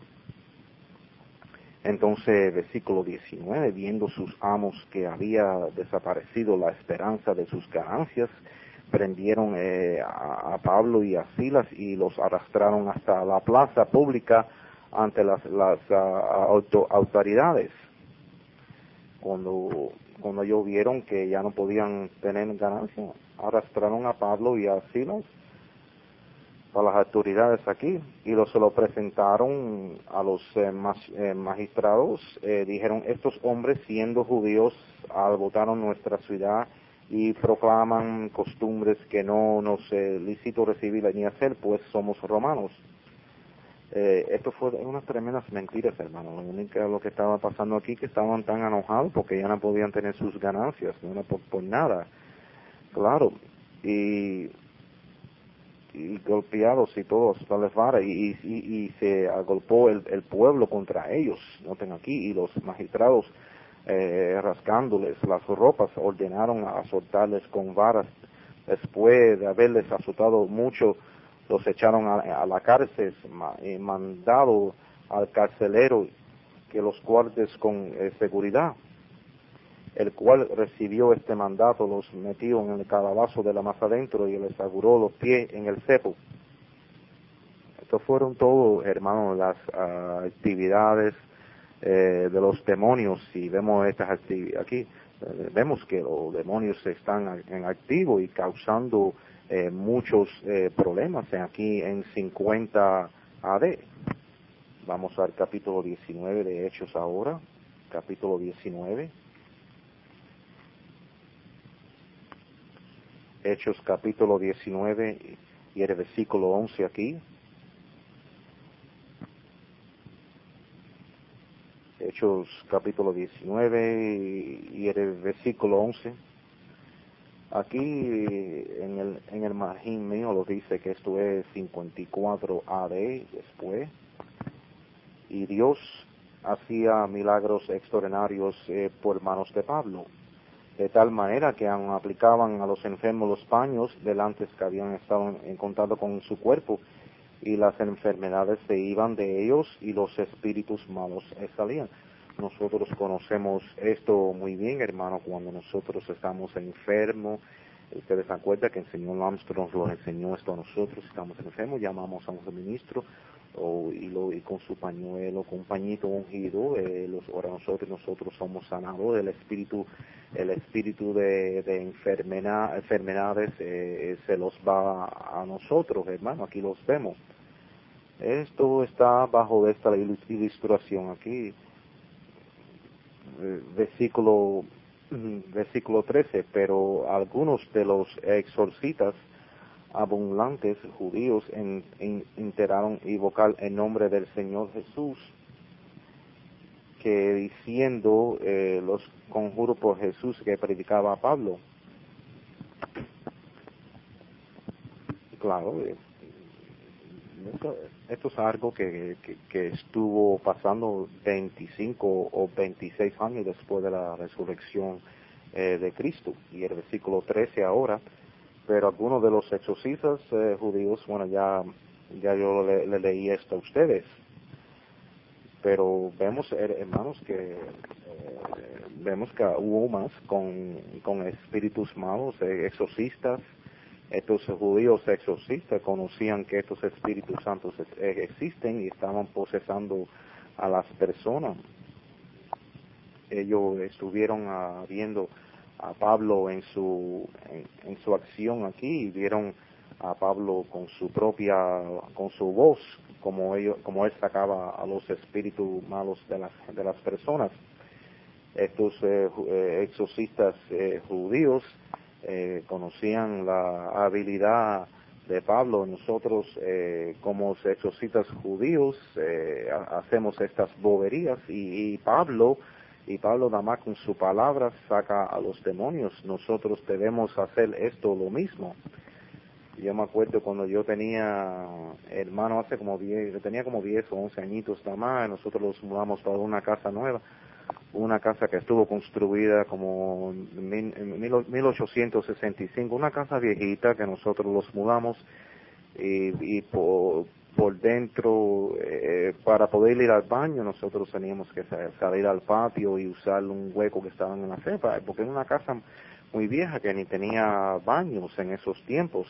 entonces, versículo diecinueve, viendo sus amos que había desaparecido la esperanza de sus ganancias, prendieron eh, a, a Pablo y a Silas y los arrastraron hasta la plaza pública ante las, las uh, auto, autoridades. Cuando, cuando ellos vieron que ya no podían tener ganancia, arrastraron a Pablo y a Silas a las autoridades aquí, y los se lo presentaron a los eh, mas, eh, magistrados. Eh, dijeron, estos hombres, siendo judíos, alborotaron nuestra ciudad y proclaman costumbres que no nos es eh, lícito recibir ni hacer, pues somos romanos. Eh, esto fue unas tremendas mentiras, hermano. Lo único lo que estaba pasando aquí, que estaban tan enojados porque ya no podían tener sus ganancias, no era por, por nada. claro, y, y golpeados y todos, las varas, y, y, y se agolpó el, el pueblo contra ellos, noten aquí, y los magistrados eh, rascándoles las ropas, ordenaron a azotarles con varas. Después de haberles azotado mucho, los echaron a, a la cárcel, y mandado al carcelero que los guardes con eh, seguridad, el cual recibió este mandato, los metió en el calabazo de la más adentro y les aseguró los pies en el cepo. Estos fueron todos, hermanos, las uh, actividades eh, de los demonios. Si vemos estas actividades aquí, eh, vemos que los demonios están en activo y causando eh, muchos eh, problemas aquí en cincuenta A D. Vamos al capítulo diecinueve de Hechos ahora, capítulo diecinueve. Hechos capítulo diecinueve y el versículo once aquí. Hechos capítulo diecinueve y el versículo once. Aquí en el, en el margen mío lo dice que esto es cincuenta y cuatro A D después. Y Dios hacía milagros extraordinarios eh, por manos de Pablo, de tal manera que aún aplicaban a los enfermos los paños delante que habían estado en contacto con su cuerpo, y las enfermedades se iban de ellos y los espíritus malos salían. Nosotros conocemos esto muy bien, hermano, cuando nosotros estamos enfermos. Ustedes se acuerdan que el señor Armstrong nos enseñó esto a nosotros. Estamos enfermos, llamamos a un suministro o, y, lo, y con su pañuelo, con un pañito ungido, eh, los, ahora nosotros nosotros somos sanados del espíritu. El espíritu de, de enfermedad, enfermedades eh, se los va a nosotros, hermano, aquí los vemos. Esto está bajo esta ilustración aquí, eh, versículo, versículo trece, pero algunos de los exorcistas abundantes judíos en, en, enteraron invocar el nombre del Señor Jesús, que diciendo eh, los conjuros por Jesús que predicaba a Pablo. Claro, eh, esto, esto es algo que, que, que estuvo pasando veinticinco o veintiséis años después de la resurrección eh, de Cristo. Y el versículo trece ahora, pero algunos de los exorcistas eh, judíos, bueno, ya, ya yo le, le leí esto a ustedes, pero vemos, hermanos, que eh, vemos que hubo más con, con espíritus malos, eh, exorcistas. Estos judíos exorcistas conocían que estos espíritus santos existen y estaban posesando a las personas. Ellos estuvieron uh, viendo a Pablo en su en, en su acción aquí, y vieron a Pablo con su propia, con su voz, como ellos, como él sacaba a los espíritus malos de las de las personas. Estos eh, eh, exorcistas eh, judíos eh, conocían la habilidad de Pablo. Nosotros eh, como exorcistas judíos eh, hacemos estas boberías, y, y Pablo y Pablo nada más con su palabra saca a los demonios. Nosotros debemos hacer esto lo mismo. Yo me acuerdo cuando yo tenía, hermano, hace como diez, yo tenía como diez o once añitos nada más, nosotros los mudamos para una casa nueva, una casa que estuvo construida como en mil ochocientos sesenta y cinco, una casa viejita que nosotros los mudamos, y, y por, por dentro, eh, para poder ir al baño, nosotros teníamos que salir al patio y usar un hueco que estaba en la cepa, porque era una casa muy vieja que ni tenía baños en esos tiempos,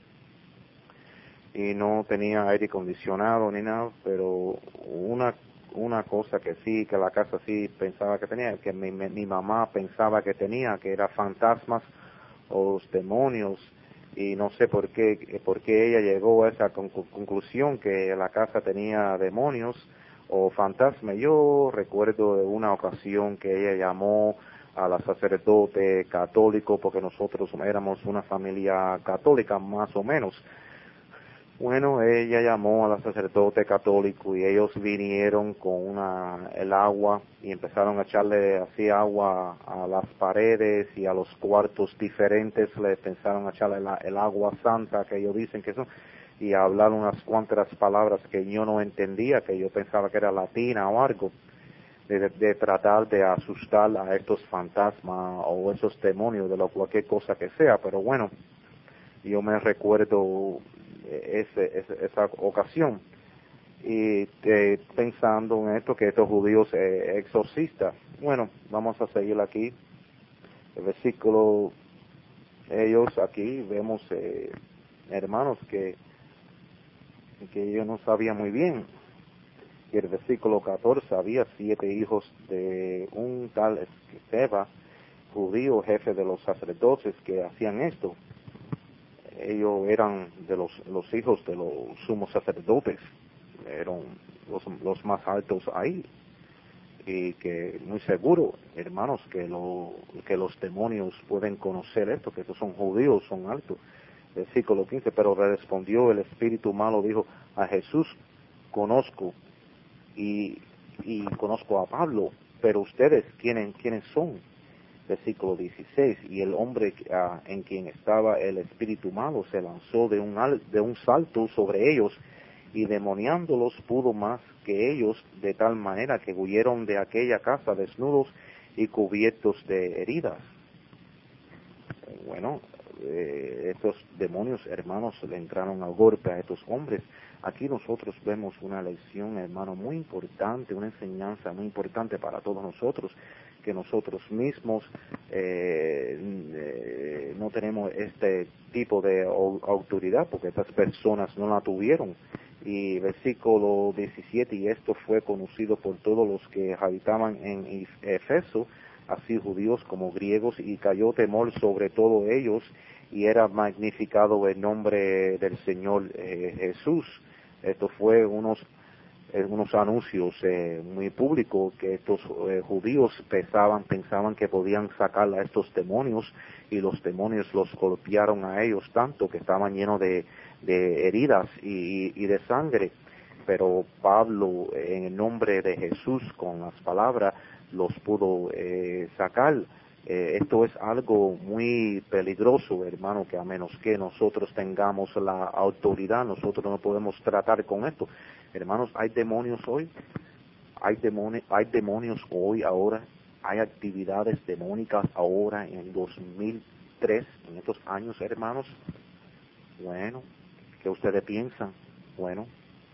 y no tenía aire acondicionado ni nada, pero una una cosa que sí, que la casa sí pensaba que tenía, que mi, mi mamá pensaba que tenía, que era fantasmas o los demonios, y no sé por qué, por qué ella llegó a esa con, conclusión que la casa tenía demonios o fantasmas. Yo recuerdo de una ocasión que ella llamó a la sacerdote católico, porque nosotros éramos una familia católica más o menos. Bueno, ella llamó al sacerdote católico y ellos vinieron con una, el agua y empezaron a echarle así agua a las paredes y a los cuartos diferentes, le empezaron a echarle la, el agua santa que ellos dicen que son, y a hablar unas cuantas palabras que yo no entendía, que yo pensaba que era latina o algo, de, de tratar de asustar a estos fantasmas o esos demonios de lo cualquier cosa que sea, pero bueno, yo me recuerdo ese, ese, esa ocasión y eh, pensando en esto que estos judíos eh, exorcistas. Bueno, vamos a seguir aquí el versículo. Ellos aquí vemos eh, hermanos que que yo no sabía muy bien. Y el versículo catorce, había siete hijos de un tal Esqueva, judío, jefe de los sacerdotes, que hacían esto. Ellos eran de los, los hijos de los sumos sacerdotes, eran los, los más altos ahí, y que muy seguro, hermanos, que, lo, que los demonios pueden conocer esto, que estos son judíos, son altos. Versículo quince, pero respondió el espíritu malo, dijo, a Jesús conozco, y, y conozco a Pablo, pero ustedes, ¿quiénes, quiénes son? Versículo dieciséis, y el hombre uh, en quien estaba el espíritu malo se lanzó de un, al, de un salto sobre ellos, y demoniándolos pudo más que ellos, de tal manera que huyeron de aquella casa desnudos y cubiertos de heridas. Bueno, eh, estos demonios, hermanos, le entraron al golpe a estos hombres. Aquí nosotros vemos una lección, hermano, muy importante, una enseñanza muy importante para todos nosotros, que nosotros mismos eh, eh, no tenemos este tipo de autoridad, porque estas personas no la tuvieron. Y versículo diecisiete, y esto fue conocido por todos los que habitaban en Efeso, así judíos como griegos, y cayó temor sobre todos ellos, y era magnificado el nombre del Señor eh, Jesús. Esto fue unos eh, unos anuncios eh, muy públicos que estos eh, judíos pensaban, pensaban que podían sacar a estos demonios, y los demonios los golpearon a ellos tanto que estaban llenos de, de heridas y, y de sangre. Pero Pablo, en el nombre de Jesús, con las palabras, los pudo eh, sacar. Eh, esto es algo muy peligroso, hermano, que a menos que nosotros tengamos la autoridad, nosotros no podemos tratar con esto. Hermanos, hay demonios hoy, hay demonios, hay demonios hoy, ahora, hay actividades demónicas ahora en dos mil tres, en estos años, hermanos. Bueno, ¿qué ustedes piensan? Bueno,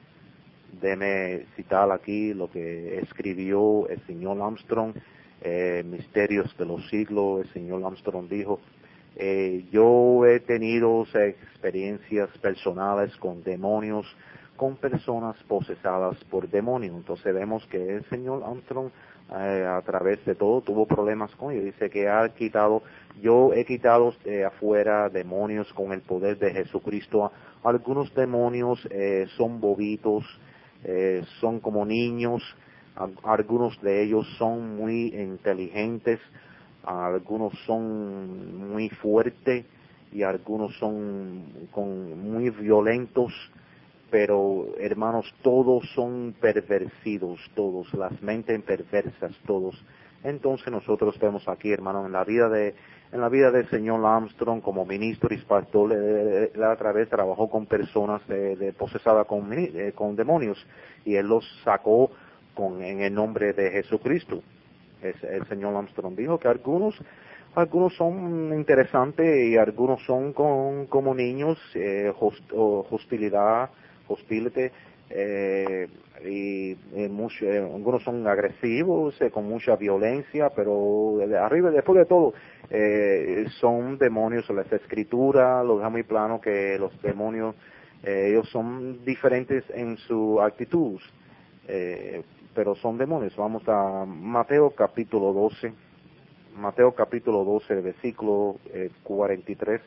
déme citar aquí lo que escribió el señor Armstrong, eh, Misterios de los Siglos. El señor Armstrong dijo, eh, yo he tenido experiencias personales con demonios, con personas posesadas por demonios. Entonces vemos que el señor Armstrong eh, a través de todo tuvo problemas con ellos. Dice que ha quitado, yo he quitado eh, afuera demonios con el poder de Jesucristo. Algunos demonios eh, son bobitos, eh, son como niños, algunos de ellos son muy inteligentes, algunos son muy fuertes y algunos son con, muy violentos, pero hermanos, todos son pervertidos, todos, las mentes perversas, todos. Entonces nosotros vemos aquí, hermano, en la vida de en la vida del señor Armstrong como ministro y pastor, él, él a través trabajó con personas de, de posesadas con, eh, con demonios, y él los sacó con en el nombre de Jesucristo. Es, el señor Armstrong dijo que algunos algunos son interesantes y algunos son con, como niños, eh, host, hostilidad, hostility, eh, y eh, mucho, eh, algunos son agresivos, eh, con mucha violencia, pero de arriba, después de todo, eh, son demonios. La escritura lo deja muy plano que los demonios, eh, ellos son diferentes en su actitud, eh, pero son demonios. Vamos a Mateo capítulo doce, Mateo capítulo doce, versículo eh, cuarenta y tres.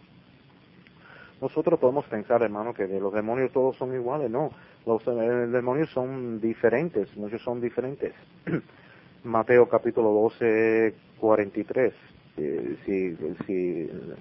Nosotros podemos pensar, hermano, que de los demonios todos son iguales. No, los eh, demonios son diferentes, muchos son diferentes. Mateo capítulo doce, cuarenta y tres. Eh, si, si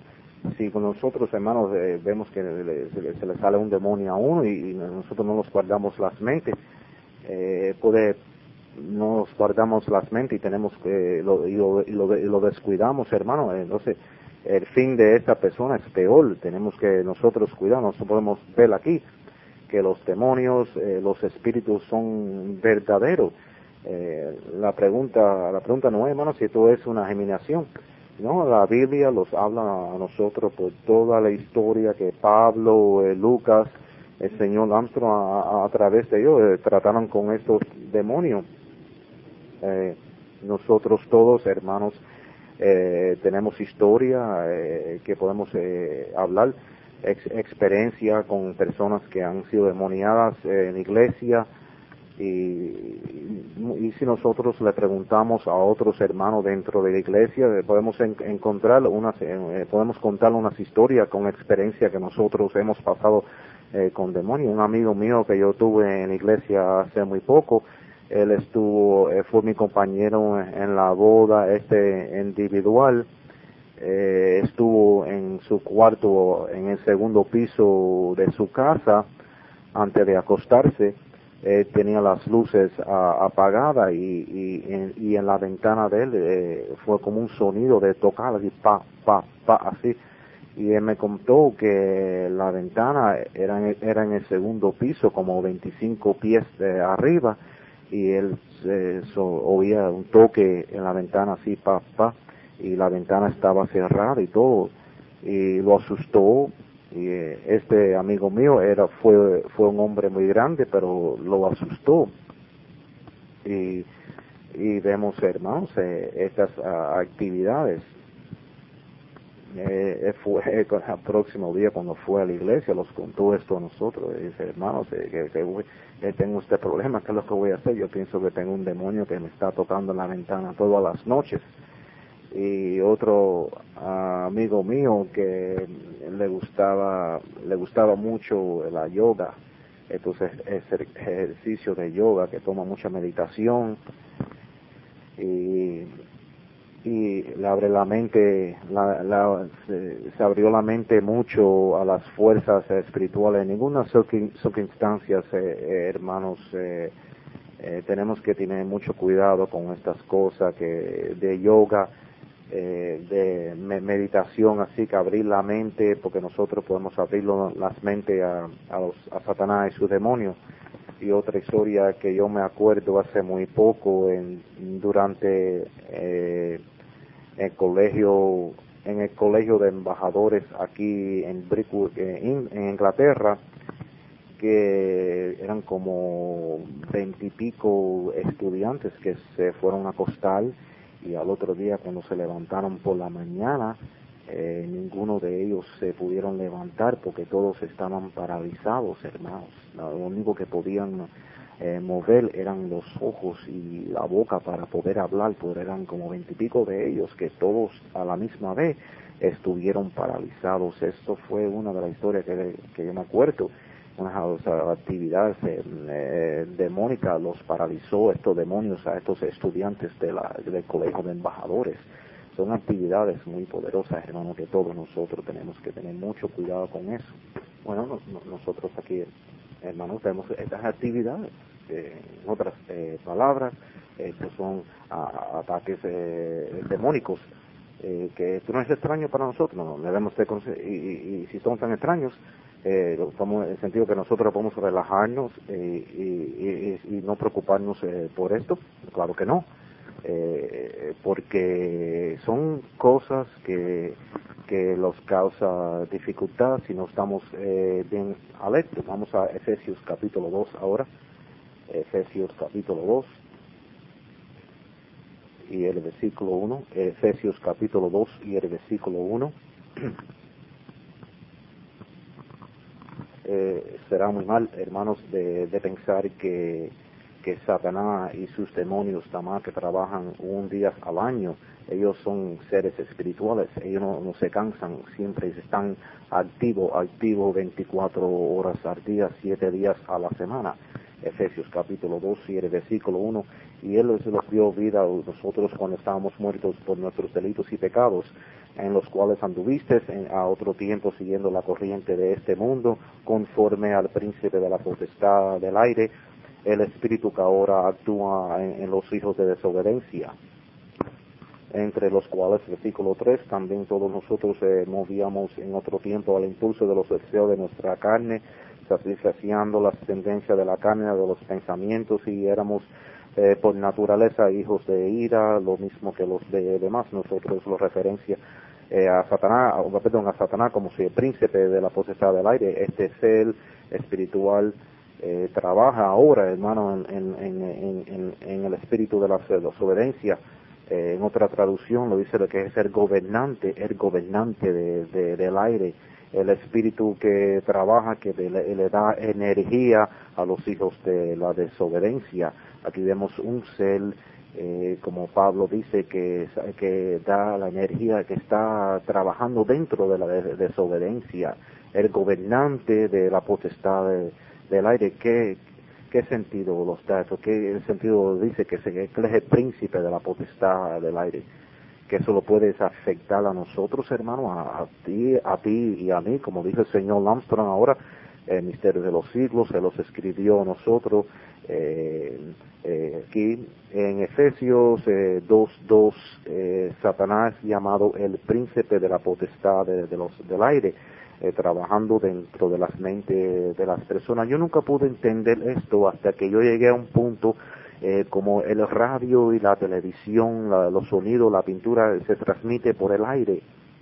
si con nosotros, hermanos, eh, vemos que le, se, le, se le sale un demonio a uno y, y nosotros no nos guardamos las mentes, eh, puede, no nos guardamos las mentes y tenemos que, lo, y, lo, y, lo, y lo descuidamos, hermano, entonces el fin de esta persona es peor. Tenemos que nosotros cuidarnos. No podemos ver aquí que los demonios, eh, los espíritus son verdaderos. Eh, la pregunta, la pregunta no es, hermano, si esto es una imaginación. No, la Biblia los habla a nosotros por toda la historia que Pablo, eh, Lucas, el señor Armstrong a, a, a través de ellos eh, trataron con estos demonios. Eh, nosotros todos, hermanos, eh, tenemos historia eh, que podemos eh, hablar, ex, experiencia con personas que han sido demoniadas eh, en iglesia. Y, y, y si nosotros le preguntamos a otros hermanos dentro de la iglesia, eh, podemos en, encontrar unas, eh, podemos contar unas historias con experiencia que nosotros hemos pasado eh, con demonios. Un amigo mío que yo tuve en la iglesia hace muy poco, él estuvo, eh, fue mi compañero en, en la boda este individual, eh, estuvo en su cuarto, en el segundo piso de su casa, antes de acostarse. Eh, tenía las luces a, apagadas y, y, en, y en la ventana de él eh, fue como un sonido de tocar así, pa, pa, pa, así. Y él me contó que la ventana era en, era en el segundo piso, como veinticinco pies de arriba, y él eh, so, oía un toque en la ventana así, pa, pa, y la ventana estaba cerrada y todo, y lo asustó. Y eh, este amigo mío era fue fue un hombre muy grande, pero lo asustó. Y, y vemos, hermanos, eh, estas uh, actividades. Eh, fue el próximo día cuando fue a la iglesia, los contó esto a nosotros. Y dice, hermanos, eh, que, que voy, eh, tengo este problema, ¿qué es lo que voy a hacer? Yo pienso que tengo un demonio que me está tocando en la ventana todas las noches. Y otro uh, amigo mío que le gustaba le gustaba mucho la yoga, entonces es el ejercicio de yoga que toma mucha meditación y, y le abre la mente, la, la, se, se abrió la mente mucho a las fuerzas espirituales. En ninguna circunstancia, eh, eh, hermanos, eh, eh, tenemos que tener mucho cuidado con estas cosas que de yoga. Eh, de me meditación, así que abrir la mente, porque nosotros podemos abrir las mentes a, a, los, a Satanás y sus demonios. Y otra historia que yo me acuerdo hace muy poco, en, durante eh, el colegio, en el colegio de embajadores aquí en Brickwood, en, en Inglaterra, que eran como veintipico estudiantes que se fueron a acostar. Y al otro día cuando se levantaron por la mañana, eh, ninguno de ellos se pudieron levantar porque todos estaban paralizados, hermanos. Lo único que podían eh, mover eran los ojos y la boca para poder hablar, pero eran como veintipico de ellos que todos a la misma vez estuvieron paralizados. Esto fue una de las historias que, que yo me acuerdo. Unas actividades eh, eh, demónicas los paralizó, estos demonios, a estos estudiantes de la, del colegio de embajadores. Son actividades muy poderosas, hermano, que todos nosotros tenemos que tener mucho cuidado con eso. Bueno, no, no, nosotros aquí, hermanos, vemos estas actividades. Eh, en otras eh, palabras, estos son a, ataques eh, demónicos. Eh, que esto no es extraño para nosotros, no, debemos de y, y, y si son tan extraños, eh, estamos en el sentido que nosotros podemos relajarnos eh, y, y, y no preocuparnos eh, por esto, claro que no, eh, porque son cosas que, que los causa dificultad si no estamos eh, bien alertos. Vamos a Efesios capítulo dos ahora, Efesios capítulo dos. Y el versículo uno, Efesios capítulo dos y el versículo uno. Eh, será muy mal, hermanos, de, de pensar que, que Satanás y sus demonios tamás que trabajan un día al año, ellos son seres espirituales, ellos no, no se cansan, siempre están activos, activos veinticuatro horas al día, siete días a la semana. Efesios capítulo dos y el versículo uno, y Él nos dio vida a nosotros cuando estábamos muertos por nuestros delitos y pecados, en los cuales anduviste en, a otro tiempo siguiendo la corriente de este mundo, conforme al príncipe de la potestad del aire, el espíritu que ahora actúa en, en los hijos de desobediencia, entre los cuales, versículo tres, también todos nosotros eh, movíamos en otro tiempo al impulso de los deseos de nuestra carne, satisfaciendo las tendencias de la carne, de los pensamientos, y éramos eh, por naturaleza hijos de ira, lo mismo que los de demás. Nosotros lo referencia eh, a Satanás, o, perdón, a Satanás como si el príncipe de la potestad del aire, este ser espiritual, eh, trabaja ahora, hermano, en, en, en, en, en el espíritu de la desobediencia. Eh, en otra traducción lo dice lo que es el gobernante, el gobernante de, de, del aire, el espíritu que trabaja, que le, le da energía a los hijos de la desobediencia. Aquí vemos un ser, eh, como Pablo dice, que, que da la energía, que está trabajando dentro de la de, desobediencia, el gobernante de la potestad de, del aire. ¿Qué, qué sentido los da eso? ¿Qué sentido dice que, se, que él es el príncipe de la potestad del aire? Que eso lo puedes afectar a nosotros, hermano, a, a ti, a ti y a mí, como dice el señor Armstrong ahora, el misterio de los siglos, se los escribió a nosotros, eh, eh, aquí en Efesios eh, dos dos, eh, Satanás llamado el príncipe de la potestad de, de los, del aire, eh, trabajando dentro de las mentes de las personas. Yo nunca pude entender esto hasta que yo llegué a un punto. Eh, como el radio y la televisión, la, los sonidos, la pintura se transmite por el aire,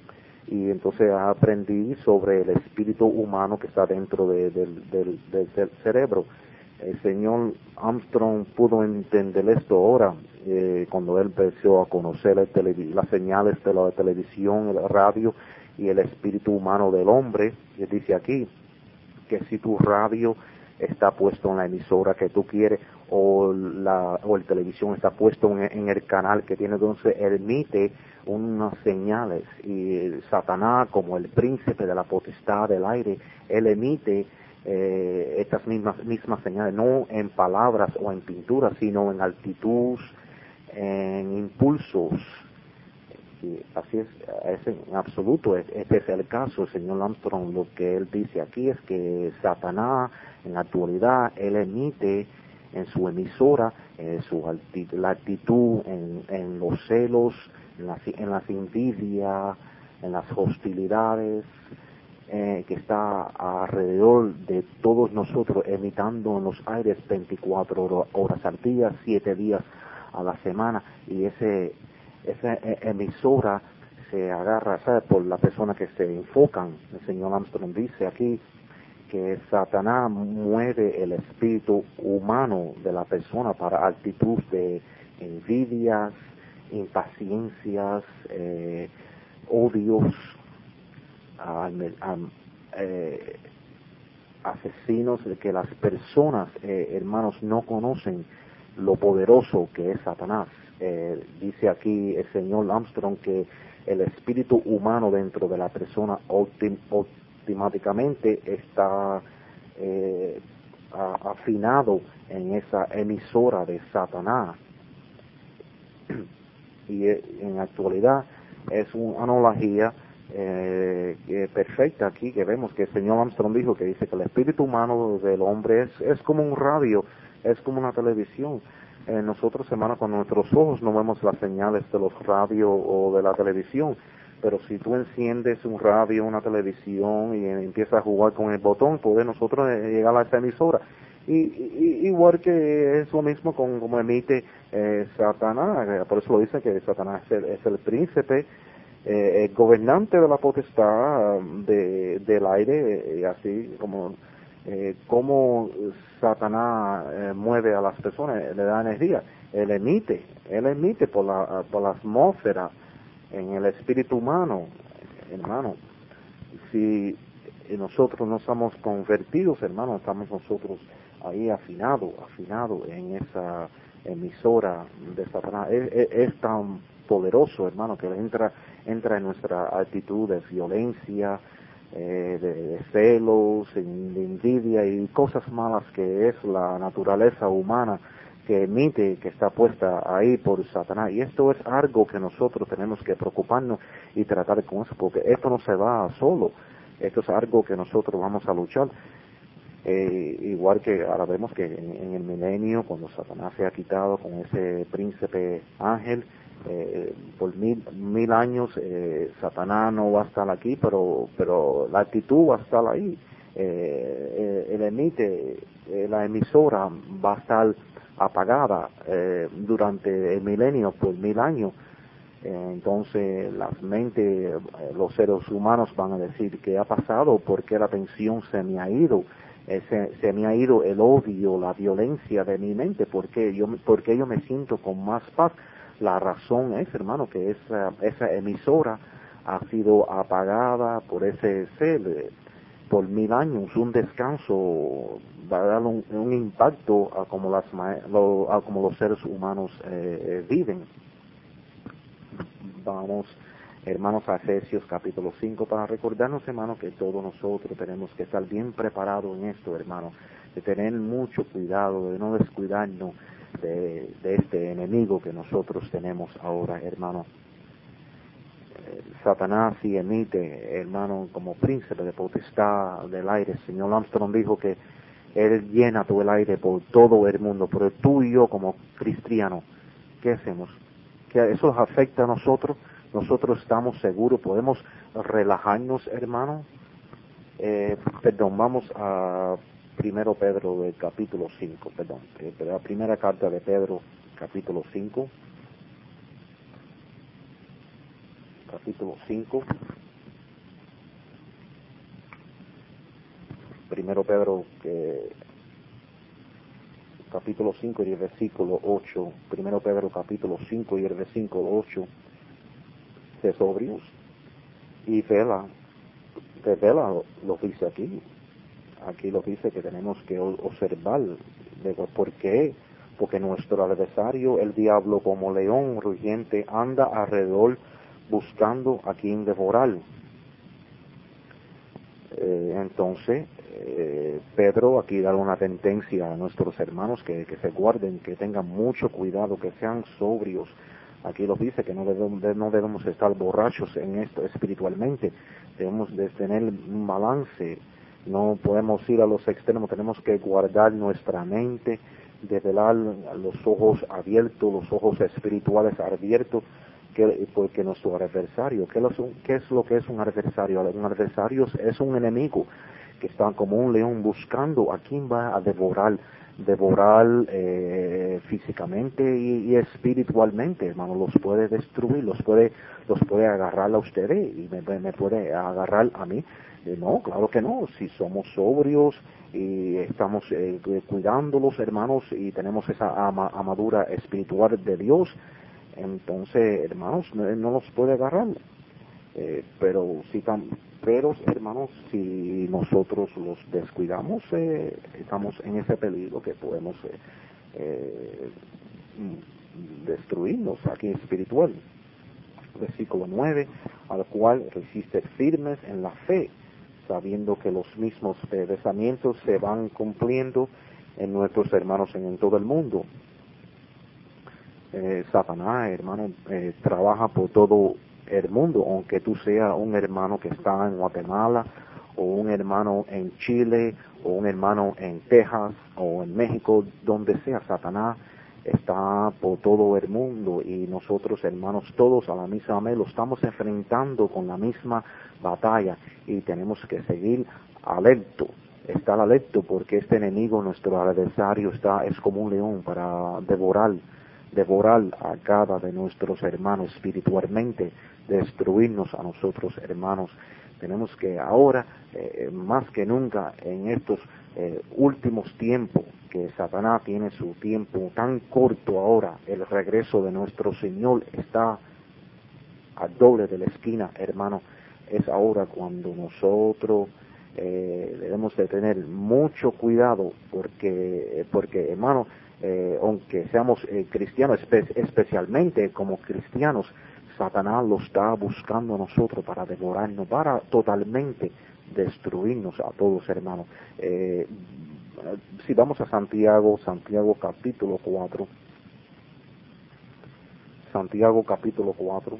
y entonces aprendí sobre el espíritu humano que está dentro de, de, de, de, del cerebro. El señor Armstrong pudo entender esto ahora, eh, cuando él empezó a conocer el televi- las señales de la televisión, el radio y el espíritu humano del hombre. Y dice aquí que si tu radio está puesto en la emisora que tú quieres, o la o el televisión está puesto en, en el canal que tiene, entonces emite unas señales, y Satanás, como el príncipe de la potestad del aire, él emite eh, estas mismas mismas señales, no en palabras o en pinturas, sino en altitud, en impulsos. Y así es, es en absoluto, este es el caso. El señor Armstrong, lo que él dice aquí es que Satanás, en la actualidad, él emite en su emisora, eh, su alti, la actitud en, en los celos, en las, en las envidias, en las hostilidades, eh, que está alrededor de todos nosotros, emitando en los aires veinticuatro horas al día, siete días a la semana, y ese esa emisora se agarra, ¿sabe?, por las personas que se enfocan. El señor Armstrong dice aquí que Satanás mueve el espíritu humano de la persona para actitud de envidias, impaciencias, eh, odios, a, a, eh, asesinos, de que las personas, eh, hermanos, no conocen lo poderoso que es Satanás. Eh, dice aquí el señor Armstrong que el espíritu humano dentro de la persona optim, automáticamente está eh, a, afinado en esa emisora de Satanás. Y eh, en la actualidad es una analogía eh, eh, perfecta aquí, que vemos que el señor Armstrong dijo, que dice que el espíritu humano del hombre es, es como un radio, es como una televisión. Eh, nosotros, hermanos, con nuestros ojos no vemos las señales de los radios o de la televisión, pero si tú enciendes un radio, una televisión, y eh, empiezas a jugar con el botón, puede nosotros eh, llegar a esa emisora. Y, y, igual que es lo mismo con como emite eh, Satanás, eh, por eso lo dice que Satanás es el, es el príncipe, eh, el gobernante de la potestad de, del aire, y eh, así como eh, como Satanás eh, mueve a las personas, le da energía, él emite, él emite por la, por la atmósfera, en el espíritu humano, hermano. Si nosotros no estamos convertidos, hermano, estamos nosotros ahí afinados, afinados en esa emisora de Satanás. Es, es, es tan poderoso, hermano, que entra entra en nuestra actitud de violencia, eh, de, de celos, de envidia y cosas malas que es la naturaleza humana que emite, que está puesta ahí por Satanás. Y esto es algo que nosotros tenemos que preocuparnos y tratar con eso, porque esto no se va solo, esto es algo que nosotros vamos a luchar. Eh, igual que ahora vemos que en, en el milenio, cuando Satanás se ha quitado con ese príncipe ángel, eh, por mil, mil años eh, Satanás no va a estar aquí, pero pero la actitud va a estar ahí. Eh, eh, el emite, eh, la emisora va a estar apagada eh, durante el milenio por mil años. Eh, entonces las mentes, eh, los seres humanos van a decir qué ha pasado, por qué la atención se me ha ido. Eh, se, se me ha ido el odio, la violencia de mi mente, porque yo, porque yo me siento con más paz. La razón es, hermano, que esa, esa emisora ha sido apagada por ese ser eh, por mil años. Un descanso va a dar un, un impacto a como, las, lo, a como los seres humanos eh, viven. Vamos, hermanos, a Efesios capítulo cinco para recordarnos, hermanos, que todos nosotros tenemos que estar bien preparados en esto, hermanos, de tener mucho cuidado, de no descuidarnos de, de este enemigo que nosotros tenemos ahora, hermano. Eh, Satanás sí emite, hermano, como príncipe de potestad del aire. El señor Armstrong dijo que él llena todo el aire por todo el mundo, pero tú y yo como cristianos, ¿qué hacemos? Que eso nos afecta a nosotros, nosotros estamos seguros, podemos relajarnos, hermano. Eh, perdón, vamos a primero Pedro del capítulo cinco, perdón, eh, la primera carta de Pedro, capítulo cinco, capítulo cinco, primero Pedro, que capítulo cinco y el versículo ocho, primero Pedro capítulo cinco y el versículo ocho, sé sobrios y vela, de vela lo dice aquí, aquí lo dice que tenemos que observar, digo, ¿por qué? Porque nuestro adversario, el diablo, como león rugiente, anda alrededor buscando a quien devorar. Eh, entonces, eh, Pedro aquí da una sentencia a nuestros hermanos que, que se guarden, que tengan mucho cuidado, que sean sobrios. Aquí lo dice que no debemos, no debemos estar borrachos en esto espiritualmente, debemos de tener un balance, no podemos ir a los extremos, tenemos que guardar nuestra mente, de velar los ojos abiertos, los ojos espirituales abiertos, que, porque nuestro adversario, ¿qué es, un, ¿qué es lo que es un adversario? Un adversario es un enemigo que está como un león buscando a quien va a devorar, devorar eh, físicamente y, y espiritualmente, hermano, los puede destruir, los puede, los puede agarrar a ustedes y me, me puede agarrar a mí. Eh, no, claro que no, si somos sobrios y estamos eh, cuidándolos, hermanos, y tenemos esa ama, amadura espiritual de Dios, entonces, hermanos, no, no los puede agarrar. Eh, pero si tam, pero hermanos, si nosotros los descuidamos, eh, estamos en ese peligro que podemos eh, eh, destruirnos aquí espiritual. Versículo nueve, al cual resiste firmes en la fe, sabiendo que los mismos pensamientos se van cumpliendo en nuestros hermanos en, en todo el mundo. Eh, Satanás, hermano, eh, trabaja por todo el mundo, aunque tú seas un hermano que está en Guatemala, o un hermano en Chile, o un hermano en Texas, o en México, donde sea, Satanás está por todo el mundo, y nosotros, hermanos, todos a la misma vez lo estamos enfrentando con la misma batalla, y tenemos que seguir alerto, estar alerto, porque este enemigo, nuestro adversario, está, es como un león para devorar, devorar a cada de nuestros hermanos espiritualmente, destruirnos a nosotros, hermanos. Tenemos que ahora, eh, más que nunca, en estos eh, últimos tiempos, que Satanás tiene su tiempo tan corto ahora, el regreso de nuestro Señor está al doble de la esquina, hermano. Es ahora cuando nosotros eh, debemos de tener mucho cuidado, porque, porque hermano, eh, aunque seamos eh, cristianos, espe especialmente como cristianos, Satanás lo está buscando a nosotros para devorarnos, para totalmente destruirnos a todos, hermanos. Eh, si vamos a Santiago, Santiago capítulo cuatro, Santiago capítulo cuatro,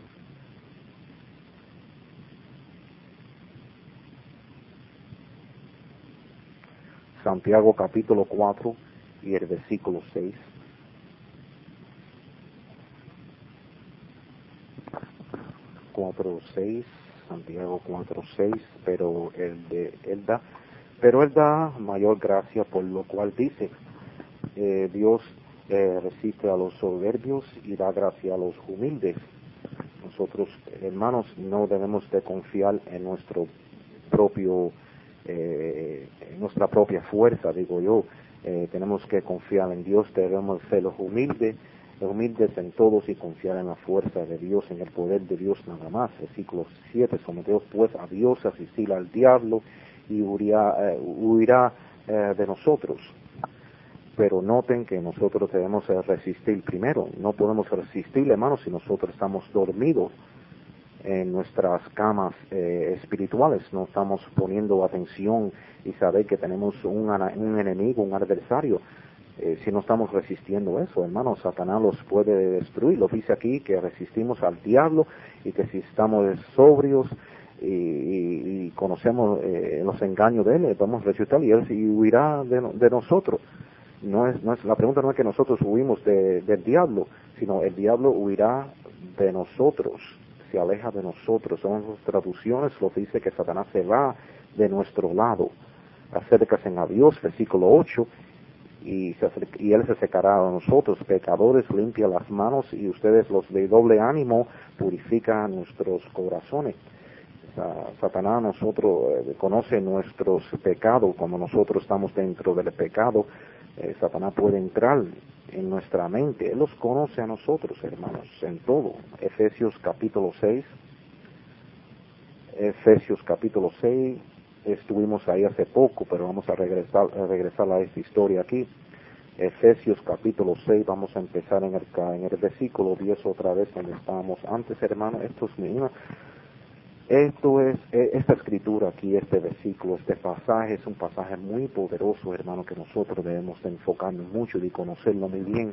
Santiago capítulo cuatro y el versículo seis. cuatro seis, Santiago cuatro seis, pero él, de, él da, pero él da mayor gracia, por lo cual dice, eh, Dios eh, resiste a los soberbios y da gracia a los humildes. Nosotros, hermanos, no debemos de confiar en nuestro propio, eh, en nuestra propia fuerza, digo yo. Eh, tenemos que confiar en Dios, debemos ser los humildes, los humildes en todos y confiar en la fuerza de Dios, en el poder de Dios nada más. Versículo siete, someteos pues a Dios, asistir al diablo y huirá, eh, huirá eh, de nosotros. Pero noten que nosotros debemos resistir primero. No podemos resistir, hermanos, si nosotros estamos dormidos en nuestras camas eh, espirituales, no estamos poniendo atención y saber que tenemos un, un enemigo, un adversario. Eh, si no estamos resistiendo eso, hermanos, Satanás los puede destruir. Lo dice aquí que resistimos al diablo y que si estamos sobrios y, y, y conocemos eh, los engaños de él, vamos a resistir y él y huirá de, de nosotros. No es, no es, la pregunta no es que nosotros huimos de, del diablo, sino el diablo huirá de nosotros, se aleja de nosotros. Son las traducciones, lo dice que Satanás se va de nuestro lado. Acércase a Dios, versículo ocho, y, se acerca, y él se secará a nosotros, pecadores, limpia las manos, y ustedes los de doble ánimo purifican nuestros corazones. Satanás nosotros eh, conoce nuestros pecados. Cuando nosotros estamos dentro del pecado, eh, Satanás puede entrar en nuestra mente. Él los conoce a nosotros, hermanos, en todo. Efesios capítulo seis, Efesios capítulo seis, estuvimos ahí hace poco, pero vamos a regresar a, regresar a esta historia aquí. Efesios capítulo seis, vamos a empezar en el, en el versículo diez otra vez donde estábamos antes, hermanos. Esto es mi Esto es, esta escritura aquí, este versículo, este pasaje es un pasaje muy poderoso, hermano, que nosotros debemos de enfocarnos mucho y conocerlo muy bien.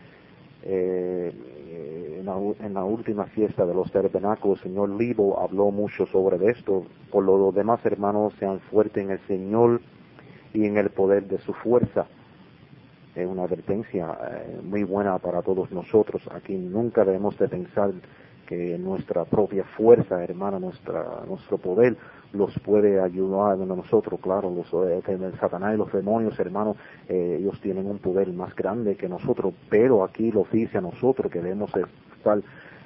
Eh, en, la, en la última fiesta de los tabernáculos, el señor Libo habló mucho sobre esto. Por lo demás, hermanos, sean fuertes en el Señor y en el poder de su fuerza. Es una advertencia eh, muy buena para todos nosotros. Aquí nunca debemos de pensar que nuestra propia fuerza, hermana, nuestra, nuestro poder los puede ayudar a nosotros. Claro, los, eh, que el Satanás y los demonios, hermanos, eh, ellos tienen un poder más grande que nosotros, pero aquí lo dice a nosotros que debemos estar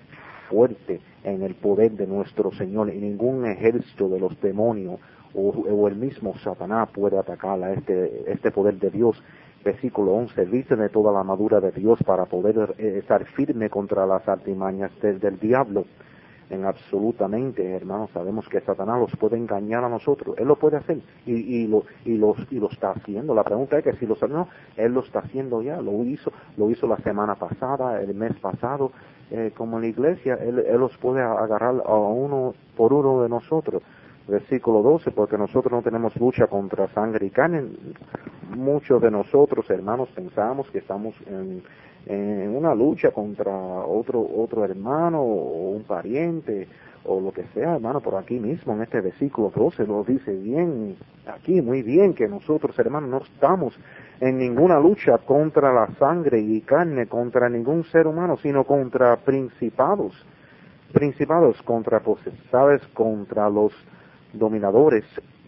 fuerte en el poder de nuestro Señor, y ningún ejército de los demonios o, o el mismo Satanás puede atacar a este, este poder de Dios. Versículo once, viste de toda la armadura de Dios para poder eh, estar firme contra las artimañas del, del diablo. En absolutamente, hermanos, sabemos que Satanás los puede engañar a nosotros. Él lo puede hacer y, y, lo, y, los, y lo está haciendo. La pregunta es que si lo sabe, no, Él lo está haciendo ya. Lo hizo, lo hizo la semana pasada, el mes pasado, eh, como en la iglesia. Él, él los puede agarrar a uno por uno de nosotros. Versículo doce, porque nosotros no tenemos lucha contra sangre y carne. Muchos de nosotros, hermanos, pensamos que estamos en, en una lucha contra otro otro hermano o un pariente o lo que sea, hermano. Por aquí mismo en este versículo doce lo dice bien aquí, muy bien, que nosotros, hermanos, no estamos en ninguna lucha contra la sangre y carne, contra ningún ser humano, sino contra principados, principados, contra potestades, contra los dominadores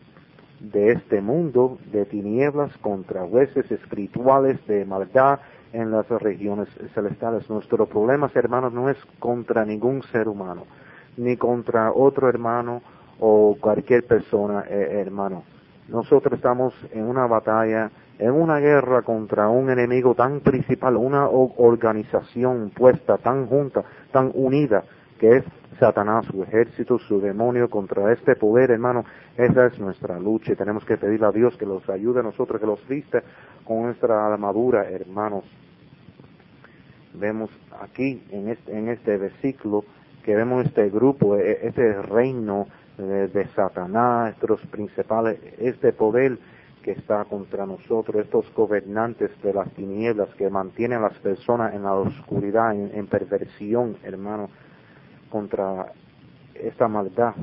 de este mundo de tinieblas, contra huestes espirituales de maldad en las regiones celestiales. Nuestro problema, hermanos, no es contra ningún ser humano, ni contra otro hermano o cualquier persona, eh, hermano. Nosotros estamos en una batalla, en una guerra contra un enemigo tan principal, una organización puesta tan junta, tan unida, que es Satanás, su ejército, su demonio, contra este poder, hermano. Esa es nuestra lucha y tenemos que pedirle a Dios que los ayude a nosotros, que los viste con nuestra armadura, hermanos. Vemos aquí en este, en este versículo que vemos este grupo, este reino de, de Satanás, estos principales, este poder que está contra nosotros, estos gobernantes de las tinieblas que mantienen a las personas en la oscuridad, en, en perversión, hermano, contra esta maldad.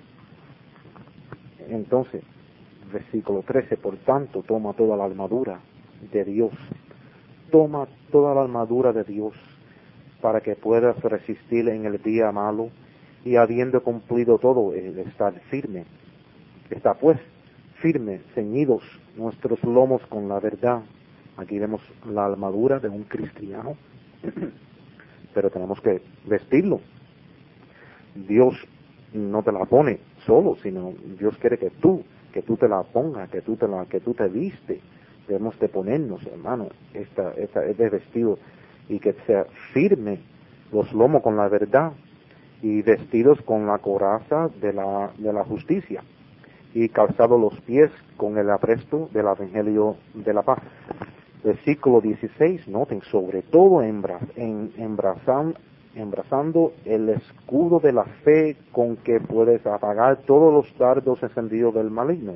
Entonces, versículo trece, por tanto, toma toda la armadura de Dios, toma toda la armadura de Dios, para que puedas resistir en el día malo, y habiendo cumplido todo, el estar firme. Está pues firme, ceñidos nuestros lomos con la verdad. Aquí vemos la armadura de un cristiano, pero tenemos que vestirlo. Dios no te la pone solo, sino Dios quiere que tú, que tú te la pongas, que tú te la, que tú te viste. Debemos de ponernos, hermano, esta, esta, este vestido, y que sea firme los lomos con la verdad, y vestidos con la coraza de la, de la justicia, y calzados los pies con el apresto del evangelio de la paz. Versículo dieciséis, noten, sobre todo embra, en, embrazan, embrazando el escudo de la fe, con que puedes apagar todos los dardos encendidos del maligno.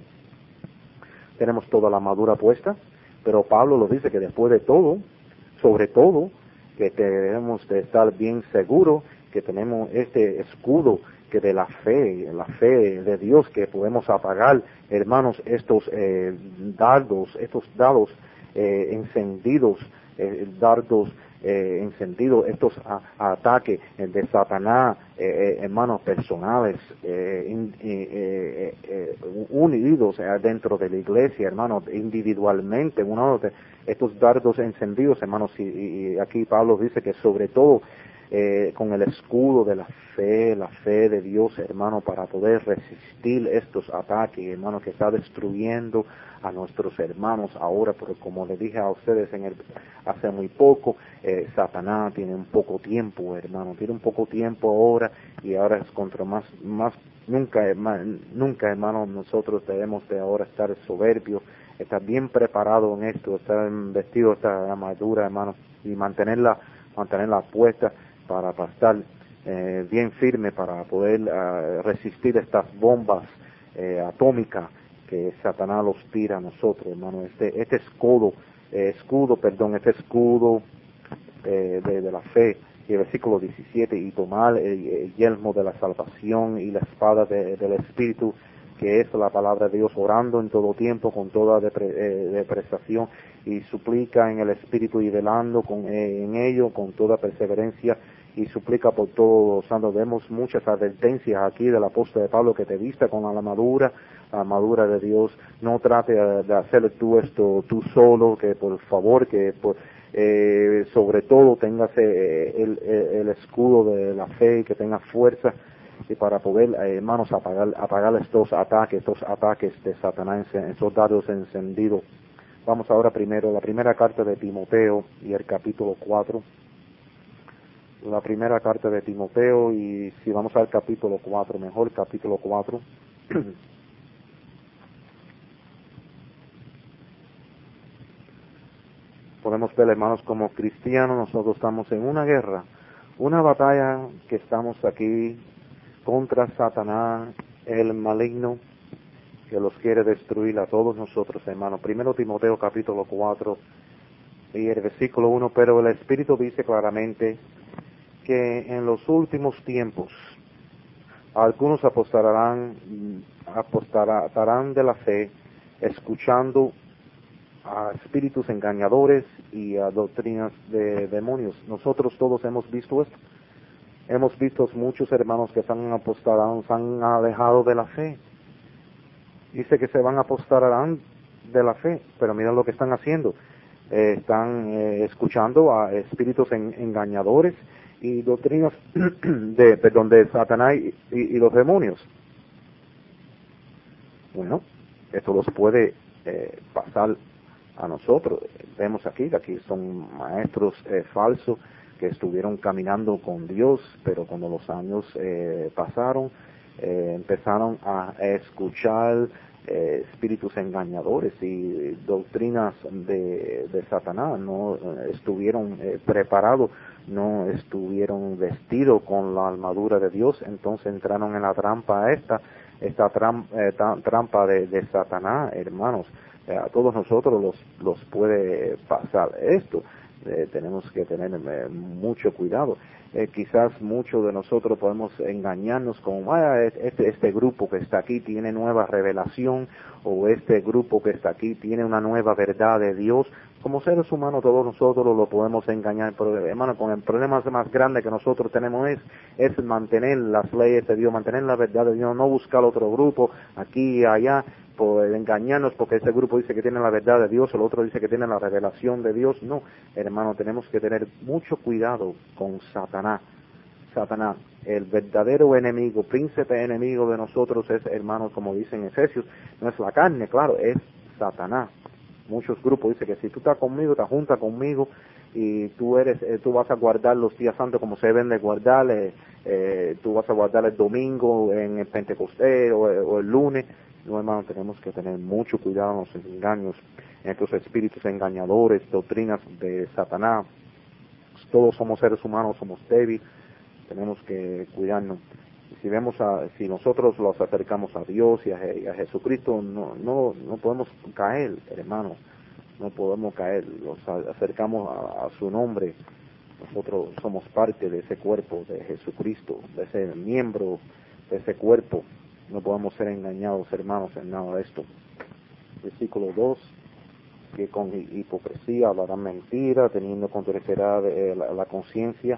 Tenemos toda la armadura puesta, pero Pablo lo dice que después de todo, sobre todo, que debemos de estar bien seguros que tenemos este escudo que de la fe, la fe de Dios, que podemos apagar, hermanos, estos eh, dardos, estos dardos eh, encendidos, eh, dardos eh, encendidos, estos a, a ataques de Satanás, eh, eh, hermanos, personales, eh, in, eh, eh, eh, unidos dentro de la iglesia, hermanos, individualmente, uno de estos dardos encendidos, hermanos, y, y aquí Pablo dice que sobre todo Eh, con el escudo de la fe, la fe de Dios, hermano, para poder resistir estos ataques, hermano, que está destruyendo a nuestros hermanos ahora, porque como le dije a ustedes en el, hace muy poco, eh, Satanás tiene un poco tiempo, hermano, tiene un poco tiempo ahora, y ahora es contra más, más, nunca, hermano, nunca, hermano, nosotros debemos de ahora estar soberbios, estar bien preparado en esto, estar vestido esta armadura, hermano, y mantenerla, mantenerla puesta, para, para estar eh, bien firme, para poder uh, resistir estas bombas eh, atómicas que Satanás los tira a nosotros, hermano. Este, este escudo, eh, escudo, perdón, este escudo eh, de, de la fe, y el versículo diecisiete, y tomar el, el yelmo de la salvación y la espada de, del Espíritu, que es la palabra de Dios, orando en todo tiempo, con toda depre, eh, depreciación y suplica en el Espíritu, y velando con, eh, en ello con toda perseverancia, y suplica por todos los santos. Vemos muchas advertencias aquí del apóstol de Pablo, que te vista con la armadura, la armadura de Dios. No trate de hacer tú esto tú solo, que por favor, que por, eh, sobre todo tengas eh, el, el, el escudo de la fe, que tengas fuerza, y para poder, eh, hermanos, apagar, apagar estos ataques, estos ataques de Satanás, estos dardos encendidos. Vamos ahora primero a la primera carta de Timoteo y el capítulo cuatro. La primera carta de Timoteo, y si vamos al capítulo cuatro, mejor capítulo cuatro. Podemos ver, hermanos, como cristianos nosotros estamos en una guerra, una batalla que estamos aquí contra Satanás, el maligno, que los quiere destruir a todos nosotros, hermanos. Primero Timoteo capítulo cuatro y el versículo uno, pero el Espíritu dice claramente que en los últimos tiempos algunos apostarán, apostarán de la fe, escuchando a espíritus engañadores y a doctrinas de demonios. Nosotros todos hemos visto esto. Hemos visto muchos hermanos que se han apostado, se han alejado de la fe. Dice que se van a apostarán de la fe, pero miren lo que están haciendo. Eh, están eh, escuchando a espíritus en, engañadores y doctrinas de, perdón, de Satanás y, y, y los demonios. Bueno, esto los puede eh, pasar a nosotros. Vemos aquí, que aquí son maestros eh, falsos que estuvieron caminando con Dios, pero cuando los años eh, pasaron, eh, empezaron a escuchar eh, espíritus engañadores y doctrinas de, de Satanás, no eh, estuvieron eh, preparados no estuvieron vestidos con la armadura de Dios, entonces entraron en la trampa esta, esta tram, eh, trampa de, de Satanás, hermanos. Eh, a todos nosotros los, los puede pasar esto. Eh, tenemos que tener eh, mucho cuidado. Eh, quizás muchos de nosotros podemos engañarnos con ah, este, este grupo que está aquí tiene nueva revelación, o este grupo que está aquí tiene una nueva verdad de Dios. Como seres humanos todos nosotros lo podemos engañar, pero hermano, con el problema más grande que nosotros tenemos es, es mantener las leyes de Dios, mantener la verdad de Dios, no buscar otro grupo aquí y allá, por engañarnos porque este grupo dice que tiene la verdad de Dios, el otro dice que tiene la revelación de Dios. No, hermano, tenemos que tener mucho cuidado con Satanás. Satanás, el verdadero enemigo, príncipe enemigo de nosotros es, hermano, como dice en Efesios, no es la carne, claro, es Satanás. Muchos grupos dicen que si tú estás conmigo, te juntas conmigo y tú eres, eh, tú vas a guardar los días santos como se deben de guardar, eh, eh, tú vas a guardar el domingo en el Pentecostés o, o el lunes. No, hermano, tenemos que tener mucho cuidado en los engaños, en estos espíritus engañadores, doctrinas de Satanás. Todos somos seres humanos, somos débiles, tenemos que cuidarnos. Si vemos a, si nosotros los acercamos a Dios y a, y a Jesucristo, no, no, no podemos caer, hermano, no podemos caer, los acercamos a, a su nombre. Nosotros somos parte de ese cuerpo de Jesucristo, de ese miembro de ese cuerpo. No podemos ser engañados, hermanos, en nada de esto. Versículo dos, que con hipocresía hablarán mentira, teniendo controversia eh, la, la conciencia.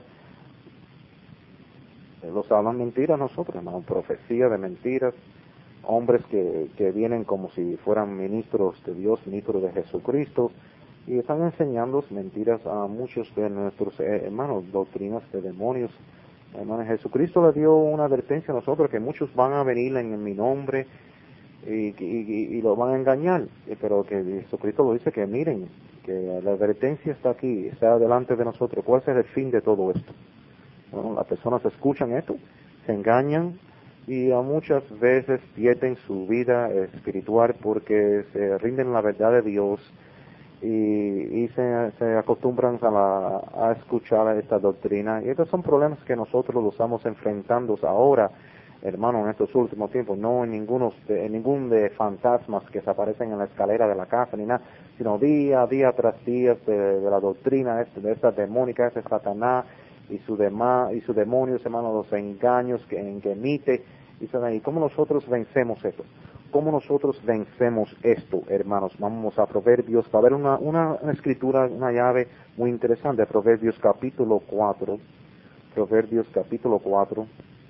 Los hablan mentiras nosotros, hermano, profecía de mentiras, hombres que, que vienen como si fueran ministros de Dios, ministros de Jesucristo, y están enseñando mentiras a muchos de nuestros eh, hermanos, doctrinas de demonios. Hermano, Jesucristo le dio una advertencia a nosotros que muchos van a venir en, en mi nombre y, y, y, y lo van a engañar, pero que Jesucristo lo dice que miren, que la advertencia está aquí, está delante de nosotros. ¿Cuál es el fin de todo esto? Bueno, las personas escuchan esto, se engañan y a muchas veces pierden su vida espiritual porque se rinden la verdad de Dios y, y se, se acostumbran a, la, a escuchar esta doctrina. Y estos son problemas que nosotros los estamos enfrentando ahora, hermano, en estos últimos tiempos, no en, ningunos de, en ningún de fantasmas que se aparecen en la escalera de la casa ni nada, sino día a día tras día de, de la doctrina de, de esta demónica, este Satanás y su demás y sus demonios, hermano, los engaños que, en que emite. Y, ¿y cómo nosotros vencemos esto? ¿Cómo nosotros vencemos esto, hermanos? Vamos a Proverbios, va a haber una, una, una escritura, una llave muy interesante, Proverbios capítulo cuatro, Proverbios capítulo cuatro.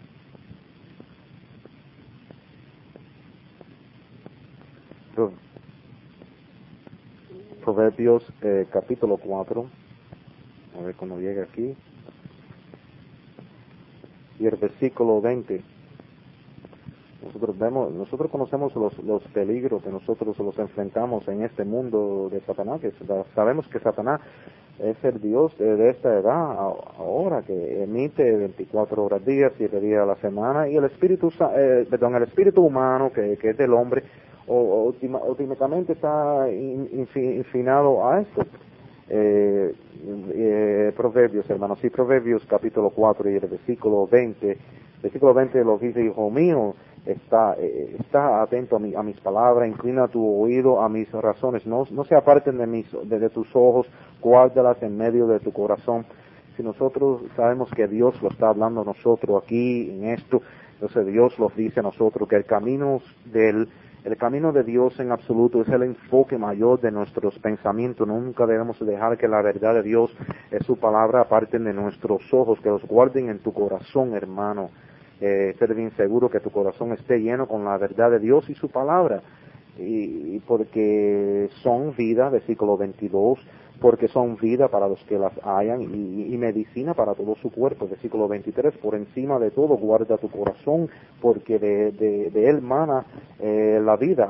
Pro, Proverbios eh, capítulo cuatro, a ver cuando llegue aquí, y el versículo veinte. Nosotros vemos, nosotros conocemos los, los peligros que nosotros los enfrentamos en este mundo de Satanás, que sabemos que Satanás es el Dios de, de esta edad ahora, que emite veinticuatro horas al día, siete días a la semana, y el espíritu, eh, perdón, el espíritu humano, que, que es del hombre, o, ultima, últimamente está in, infinado a esto. Eh, eh, Proverbios, hermanos, sí, Proverbios capítulo cuatro y el versículo veinte, versículo veinte lo dice: hijo mío, está, eh, está atento a, mi, a mis palabras, inclina tu oído a mis razones, no, no se aparten de, mis, de, de tus ojos, guárdalas en medio de tu corazón. Si nosotros sabemos que Dios lo está hablando a nosotros aquí en esto, entonces Dios nos dice a nosotros que el camino del El camino de Dios en absoluto es el enfoque mayor de nuestros pensamientos. Nunca debemos dejar que la verdad de Dios es su palabra aparten de nuestros ojos, que los guarden en tu corazón, hermano. Eh, ser bien seguro que tu corazón esté lleno con la verdad de Dios y su palabra. Y, y porque son vida, versículo veintidós, porque son vida para los que las hayan y, y medicina para todo su cuerpo. Versículo veintitrés, por encima de todo guarda tu corazón, porque de, de, de él mana eh, la vida.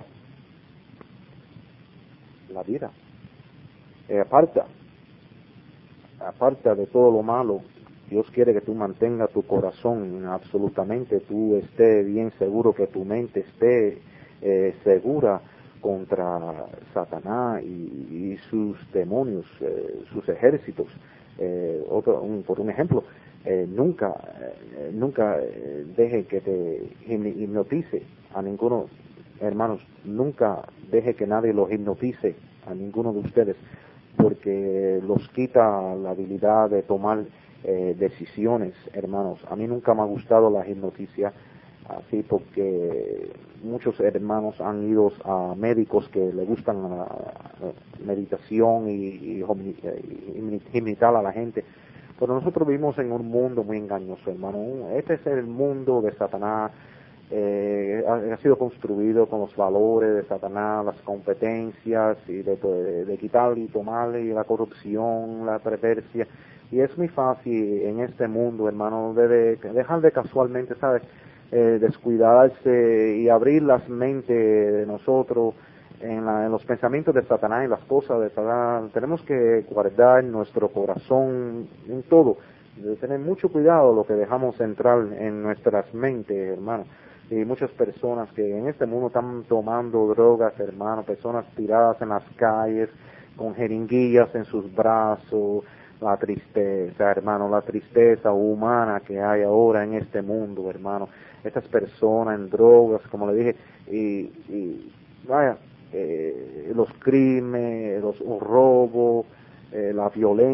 La vida. Eh, aparta, aparta de todo lo malo. Dios quiere que tú mantengas tu corazón absolutamente, tú estés bien seguro, que tu mente esté eh, segura contra Satanás y, y sus demonios, eh, sus ejércitos. Eh, otro, un, por un ejemplo, eh, nunca, eh, nunca eh, deje que te hipnotice a ninguno, hermanos, nunca deje que nadie los hipnotice a ninguno de ustedes, porque los quita la habilidad de tomar eh, decisiones, hermanos. A mí nunca me ha gustado la hipnoticia, así porque muchos hermanos han ido a médicos que le gustan la, la meditación y, y, y imitar a la gente, pero nosotros vivimos en un mundo muy engañoso, hermano. Este es el mundo de Satanás. Eh, ha, ha sido construido con los valores de Satanás, las competencias y de, de, de quitar y tomar, y la corrupción, la perversia, y es muy fácil en este mundo, hermano, de, de dejar de casualmente, ¿sabes? Eh, descuidarse y abrir las mentes de nosotros en, la, en los pensamientos de Satanás y las cosas de Satanás. Tenemos que guardar nuestro corazón en todo, de tener mucho cuidado lo que dejamos entrar en nuestras mentes, hermano. Y muchas personas que en este mundo están tomando drogas, hermano, personas tiradas en las calles con jeringuillas en sus brazos, la tristeza, hermano, la tristeza humana que hay ahora en este mundo, hermano. Estas personas en drogas, como le dije, y, y vaya, eh, los crímenes, los robos, eh, la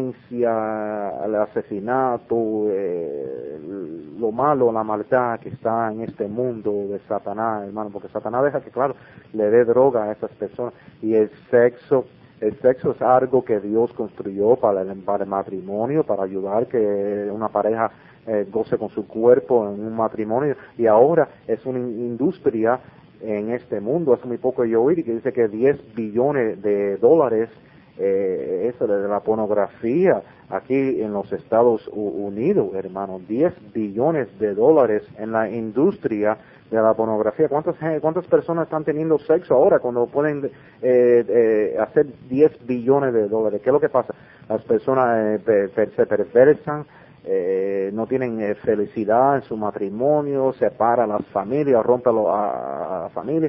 violencia, el asesinato, eh, lo malo, la maldad que está en este mundo de Satanás, hermano, porque Satanás deja que, claro, le dé droga a esas personas. Y el sexo, el sexo es algo que Dios construyó para el, para el matrimonio, para ayudar que una pareja eh, goce con su cuerpo en un matrimonio, y ahora es una industria en este mundo. Hace muy poco yo oí que dice que diez billones de dólares eh, eso de la pornografía aquí en los Estados Unidos, hermano, diez billones de dólares en la industria de la pornografía. ¿Cuántas, cuántas personas están teniendo sexo ahora cuando pueden eh, eh, hacer diez billones de dólares? ¿Qué es lo que pasa? Las personas eh, per, se perversan, eh, no tienen eh, felicidad en su matrimonio, separan las familias, rompen a, a familias,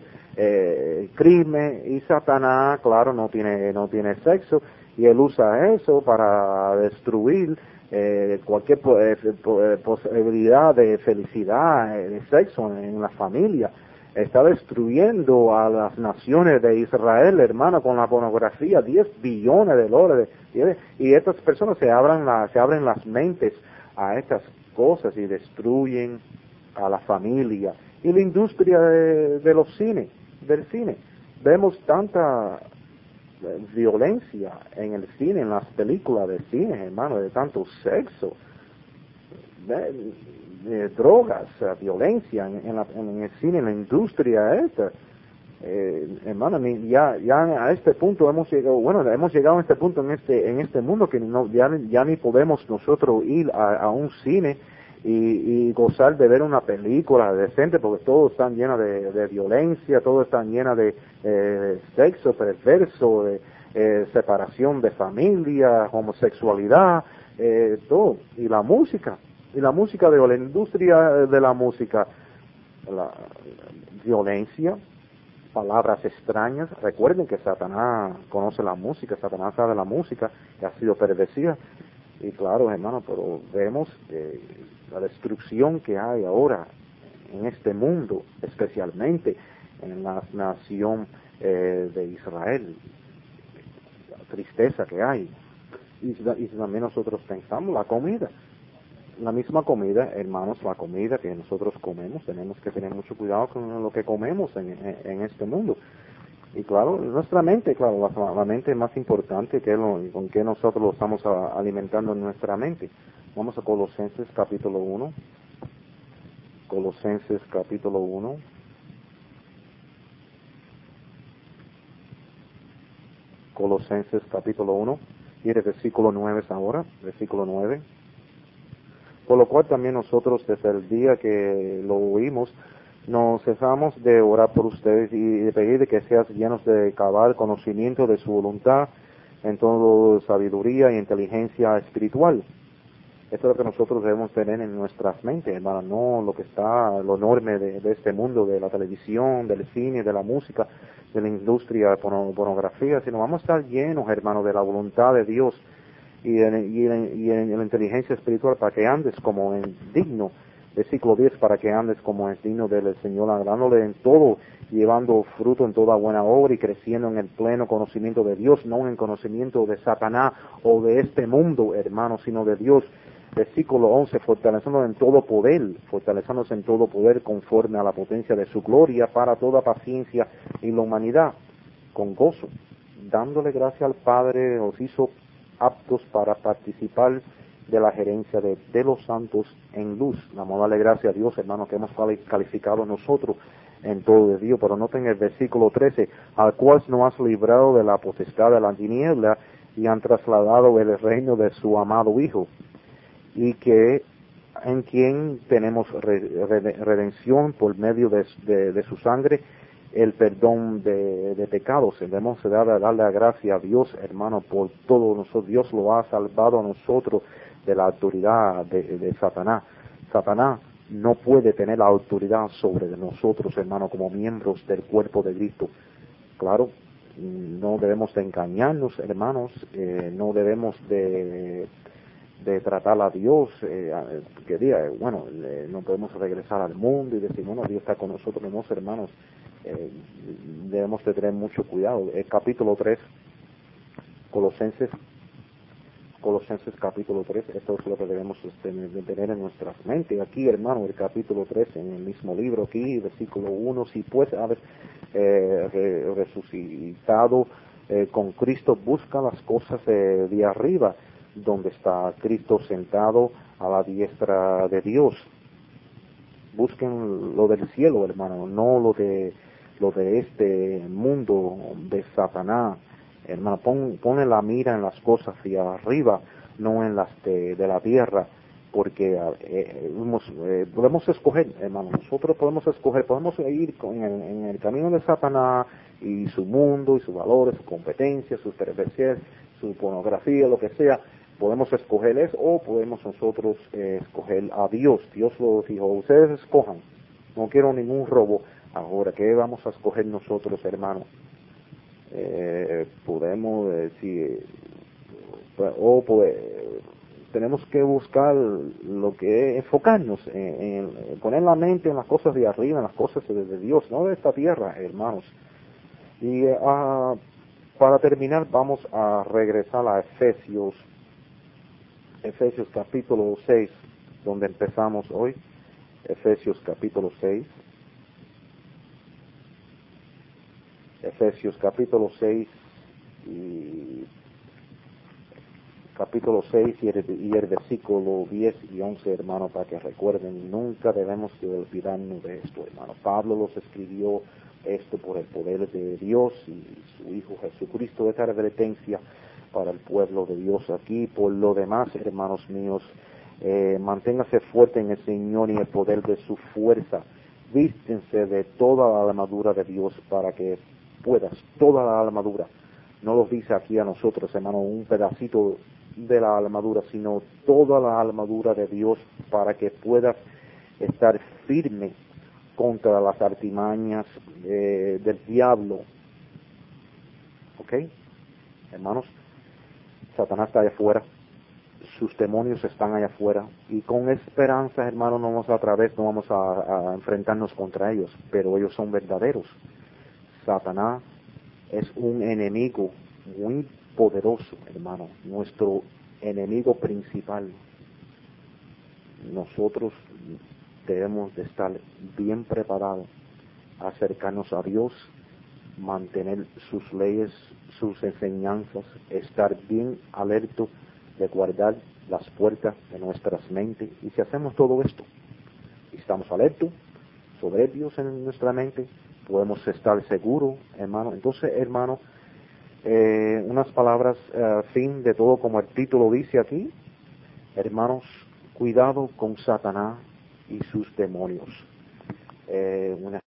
eh, crimen, y Satanás, claro, no tiene, no tiene sexo, y él usa eso para destruir eh, cualquier eh, posibilidad de felicidad, eh, de sexo en, en la familia. Está destruyendo a las naciones de Israel, hermano, con la pornografía, diez billones de dólares. Y estas personas se abren, la, se abren las mentes a estas cosas y destruyen a la familia. Y la industria de, de los cines, del cine. Vemos tanta violencia en el cine, en las películas de cine, hermano, de tanto sexo, de, de drogas, violencia en, en, la, en el cine, en la industria esta. Eh, hermano, ya, ya a este punto hemos llegado, bueno, hemos llegado a este punto en este, en este mundo que no, ya, ya ni podemos nosotros ir a, a un cine y, y gozar de ver una película decente, porque todo está lleno de, de violencia, todo está lleno de eh, sexo perverso, de eh, separación de familia, homosexualidad, eh, todo. Y la música, y la música de la industria de la música, la, la violencia, palabras extrañas. Recuerden que Satanás conoce la música, Satanás sabe la música, que ha sido pervertida. Y claro, hermano, pero vemos que la destrucción que hay ahora en este mundo, especialmente en la nación eh, de Israel, la tristeza que hay. Y, y también nosotros pensamos la comida. La misma comida, hermanos, la comida que nosotros comemos, tenemos que tener mucho cuidado con lo que comemos en, en, en este mundo. Y claro, nuestra mente, claro, la, la mente es más importante que lo, con que nosotros lo estamos a, alimentando en nuestra mente. Vamos a Colosenses capítulo uno. Colosenses capítulo uno. Colosenses capítulo uno. Y el versículo nueve es ahora, versículo nueve. Por lo cual también nosotros desde el día que lo oímos, nos cesamos de orar por ustedes y de pedir de que sean llenos de cabal conocimiento de su voluntad en toda sabiduría y inteligencia espiritual. Esto es lo que nosotros debemos tener en nuestras mentes, hermano, no lo que está, lo enorme de, de este mundo, de la televisión, del cine, de la música, de la industria de pornografía, sino vamos a estar llenos, hermano, de la voluntad de Dios. y en, y en, y en la inteligencia espiritual para que andes como en digno. Versículo diez, para que andes como es digno del Señor, agrándole en todo, llevando fruto en toda buena obra y creciendo en el pleno conocimiento de Dios, no en conocimiento de Satanás o de este mundo, hermano, sino de Dios. Versículo once, fortaleciéndonos en todo poder, fortaleciéndonos en todo poder conforme a la potencia de su gloria para toda paciencia y la humanidad, con gozo, dándole gracias al Padre, nos hizo aptos para participar de la gerencia de, de los santos en luz. Damos darle gracias a Dios, hermano, que hemos calificado nosotros en todo de Dios. Pero noten el versículo trece, al cual nos has librado de la potestad de la tiniebla y han trasladado el reino de su amado Hijo, y que en quien tenemos re, re, redención por medio de, de, de su sangre, el perdón de, de pecados. Debemos darle, darle la gracia a Dios, hermano, por todo nosotros. Dios lo ha salvado a nosotros de la autoridad de, de Satanás. Satanás no puede tener la autoridad sobre nosotros, hermano, como miembros del cuerpo de Cristo. Claro, no debemos de engañarnos, hermanos, eh, no debemos de, de tratar a Dios, eh, que diga, bueno, eh, no podemos regresar al mundo y decir, bueno, Dios está con nosotros, no, hermanos, eh, debemos de tener mucho cuidado. El capítulo tres, Colosenses, Colosenses capítulo tres, esto es lo que debemos tener, de tener en nuestras mentes. Aquí, hermano, el capítulo tres, en el mismo libro, aquí, versículo uno, si pues habes eh, re, resucitado eh, con Cristo, busca las cosas de, de arriba, donde está Cristo sentado a la diestra de Dios. Busquen lo del cielo, hermano, no lo de lo de este mundo de Satanás. Hermano, pon, pone la mira en las cosas hacia arriba, no en las de, de la tierra, porque eh, hemos, eh, podemos escoger, hermano, nosotros podemos escoger, podemos ir con, en, en el camino de Satanás y su mundo y sus valores, sus competencias, sus perversiones, su pornografía, lo que sea. Podemos escoger eso o podemos nosotros eh, escoger a Dios. Dios lo dijo, ustedes escojan, no quiero ningún robo. Ahora, ¿qué vamos a escoger nosotros, hermano? Eh, podemos decir, o pues, tenemos que buscar lo que es, enfocarnos en, en poner la mente en las cosas de arriba, en las cosas de, de Dios, no de esta tierra, hermanos. Y uh, para terminar, vamos a regresar a Efesios, Efesios capítulo seis, donde empezamos hoy. Efesios capítulo seis. Efesios capítulo seis y capítulo seis y el, y el versículo diez y once, hermano, para que recuerden, nunca debemos de olvidarnos de esto, hermano. Pablo los escribió esto por el poder de Dios y su Hijo Jesucristo, esta advertencia para el pueblo de Dios aquí. Por lo demás, hermanos míos, eh, manténgase fuerte en el Señor y el poder de su fuerza. Vístense de toda la armadura de Dios para que puedas, toda la armadura. No lo dice aquí a nosotros, hermano, un pedacito de la armadura, sino toda la armadura de Dios para que puedas estar firme contra las artimañas eh, del diablo. ¿Ok? Hermanos, Satanás está allá afuera, sus demonios están allá afuera, y con esperanza, hermanos, no vamos a través, no vamos a, a enfrentarnos contra ellos, pero ellos son verdaderos. Satanás es un enemigo muy poderoso, hermano, nuestro enemigo principal. Nosotros debemos de estar bien preparados a acercarnos a Dios, mantener sus leyes, sus enseñanzas, estar bien alertos de guardar las puertas de nuestras mentes. Y si hacemos todo esto, y estamos alertos, soberbios en nuestra mente, podemos estar seguros, hermano. Entonces, hermano, eh, unas palabras a uh, fin de todo, como el título dice aquí, hermanos, cuidado con Satanás y sus demonios. Eh, una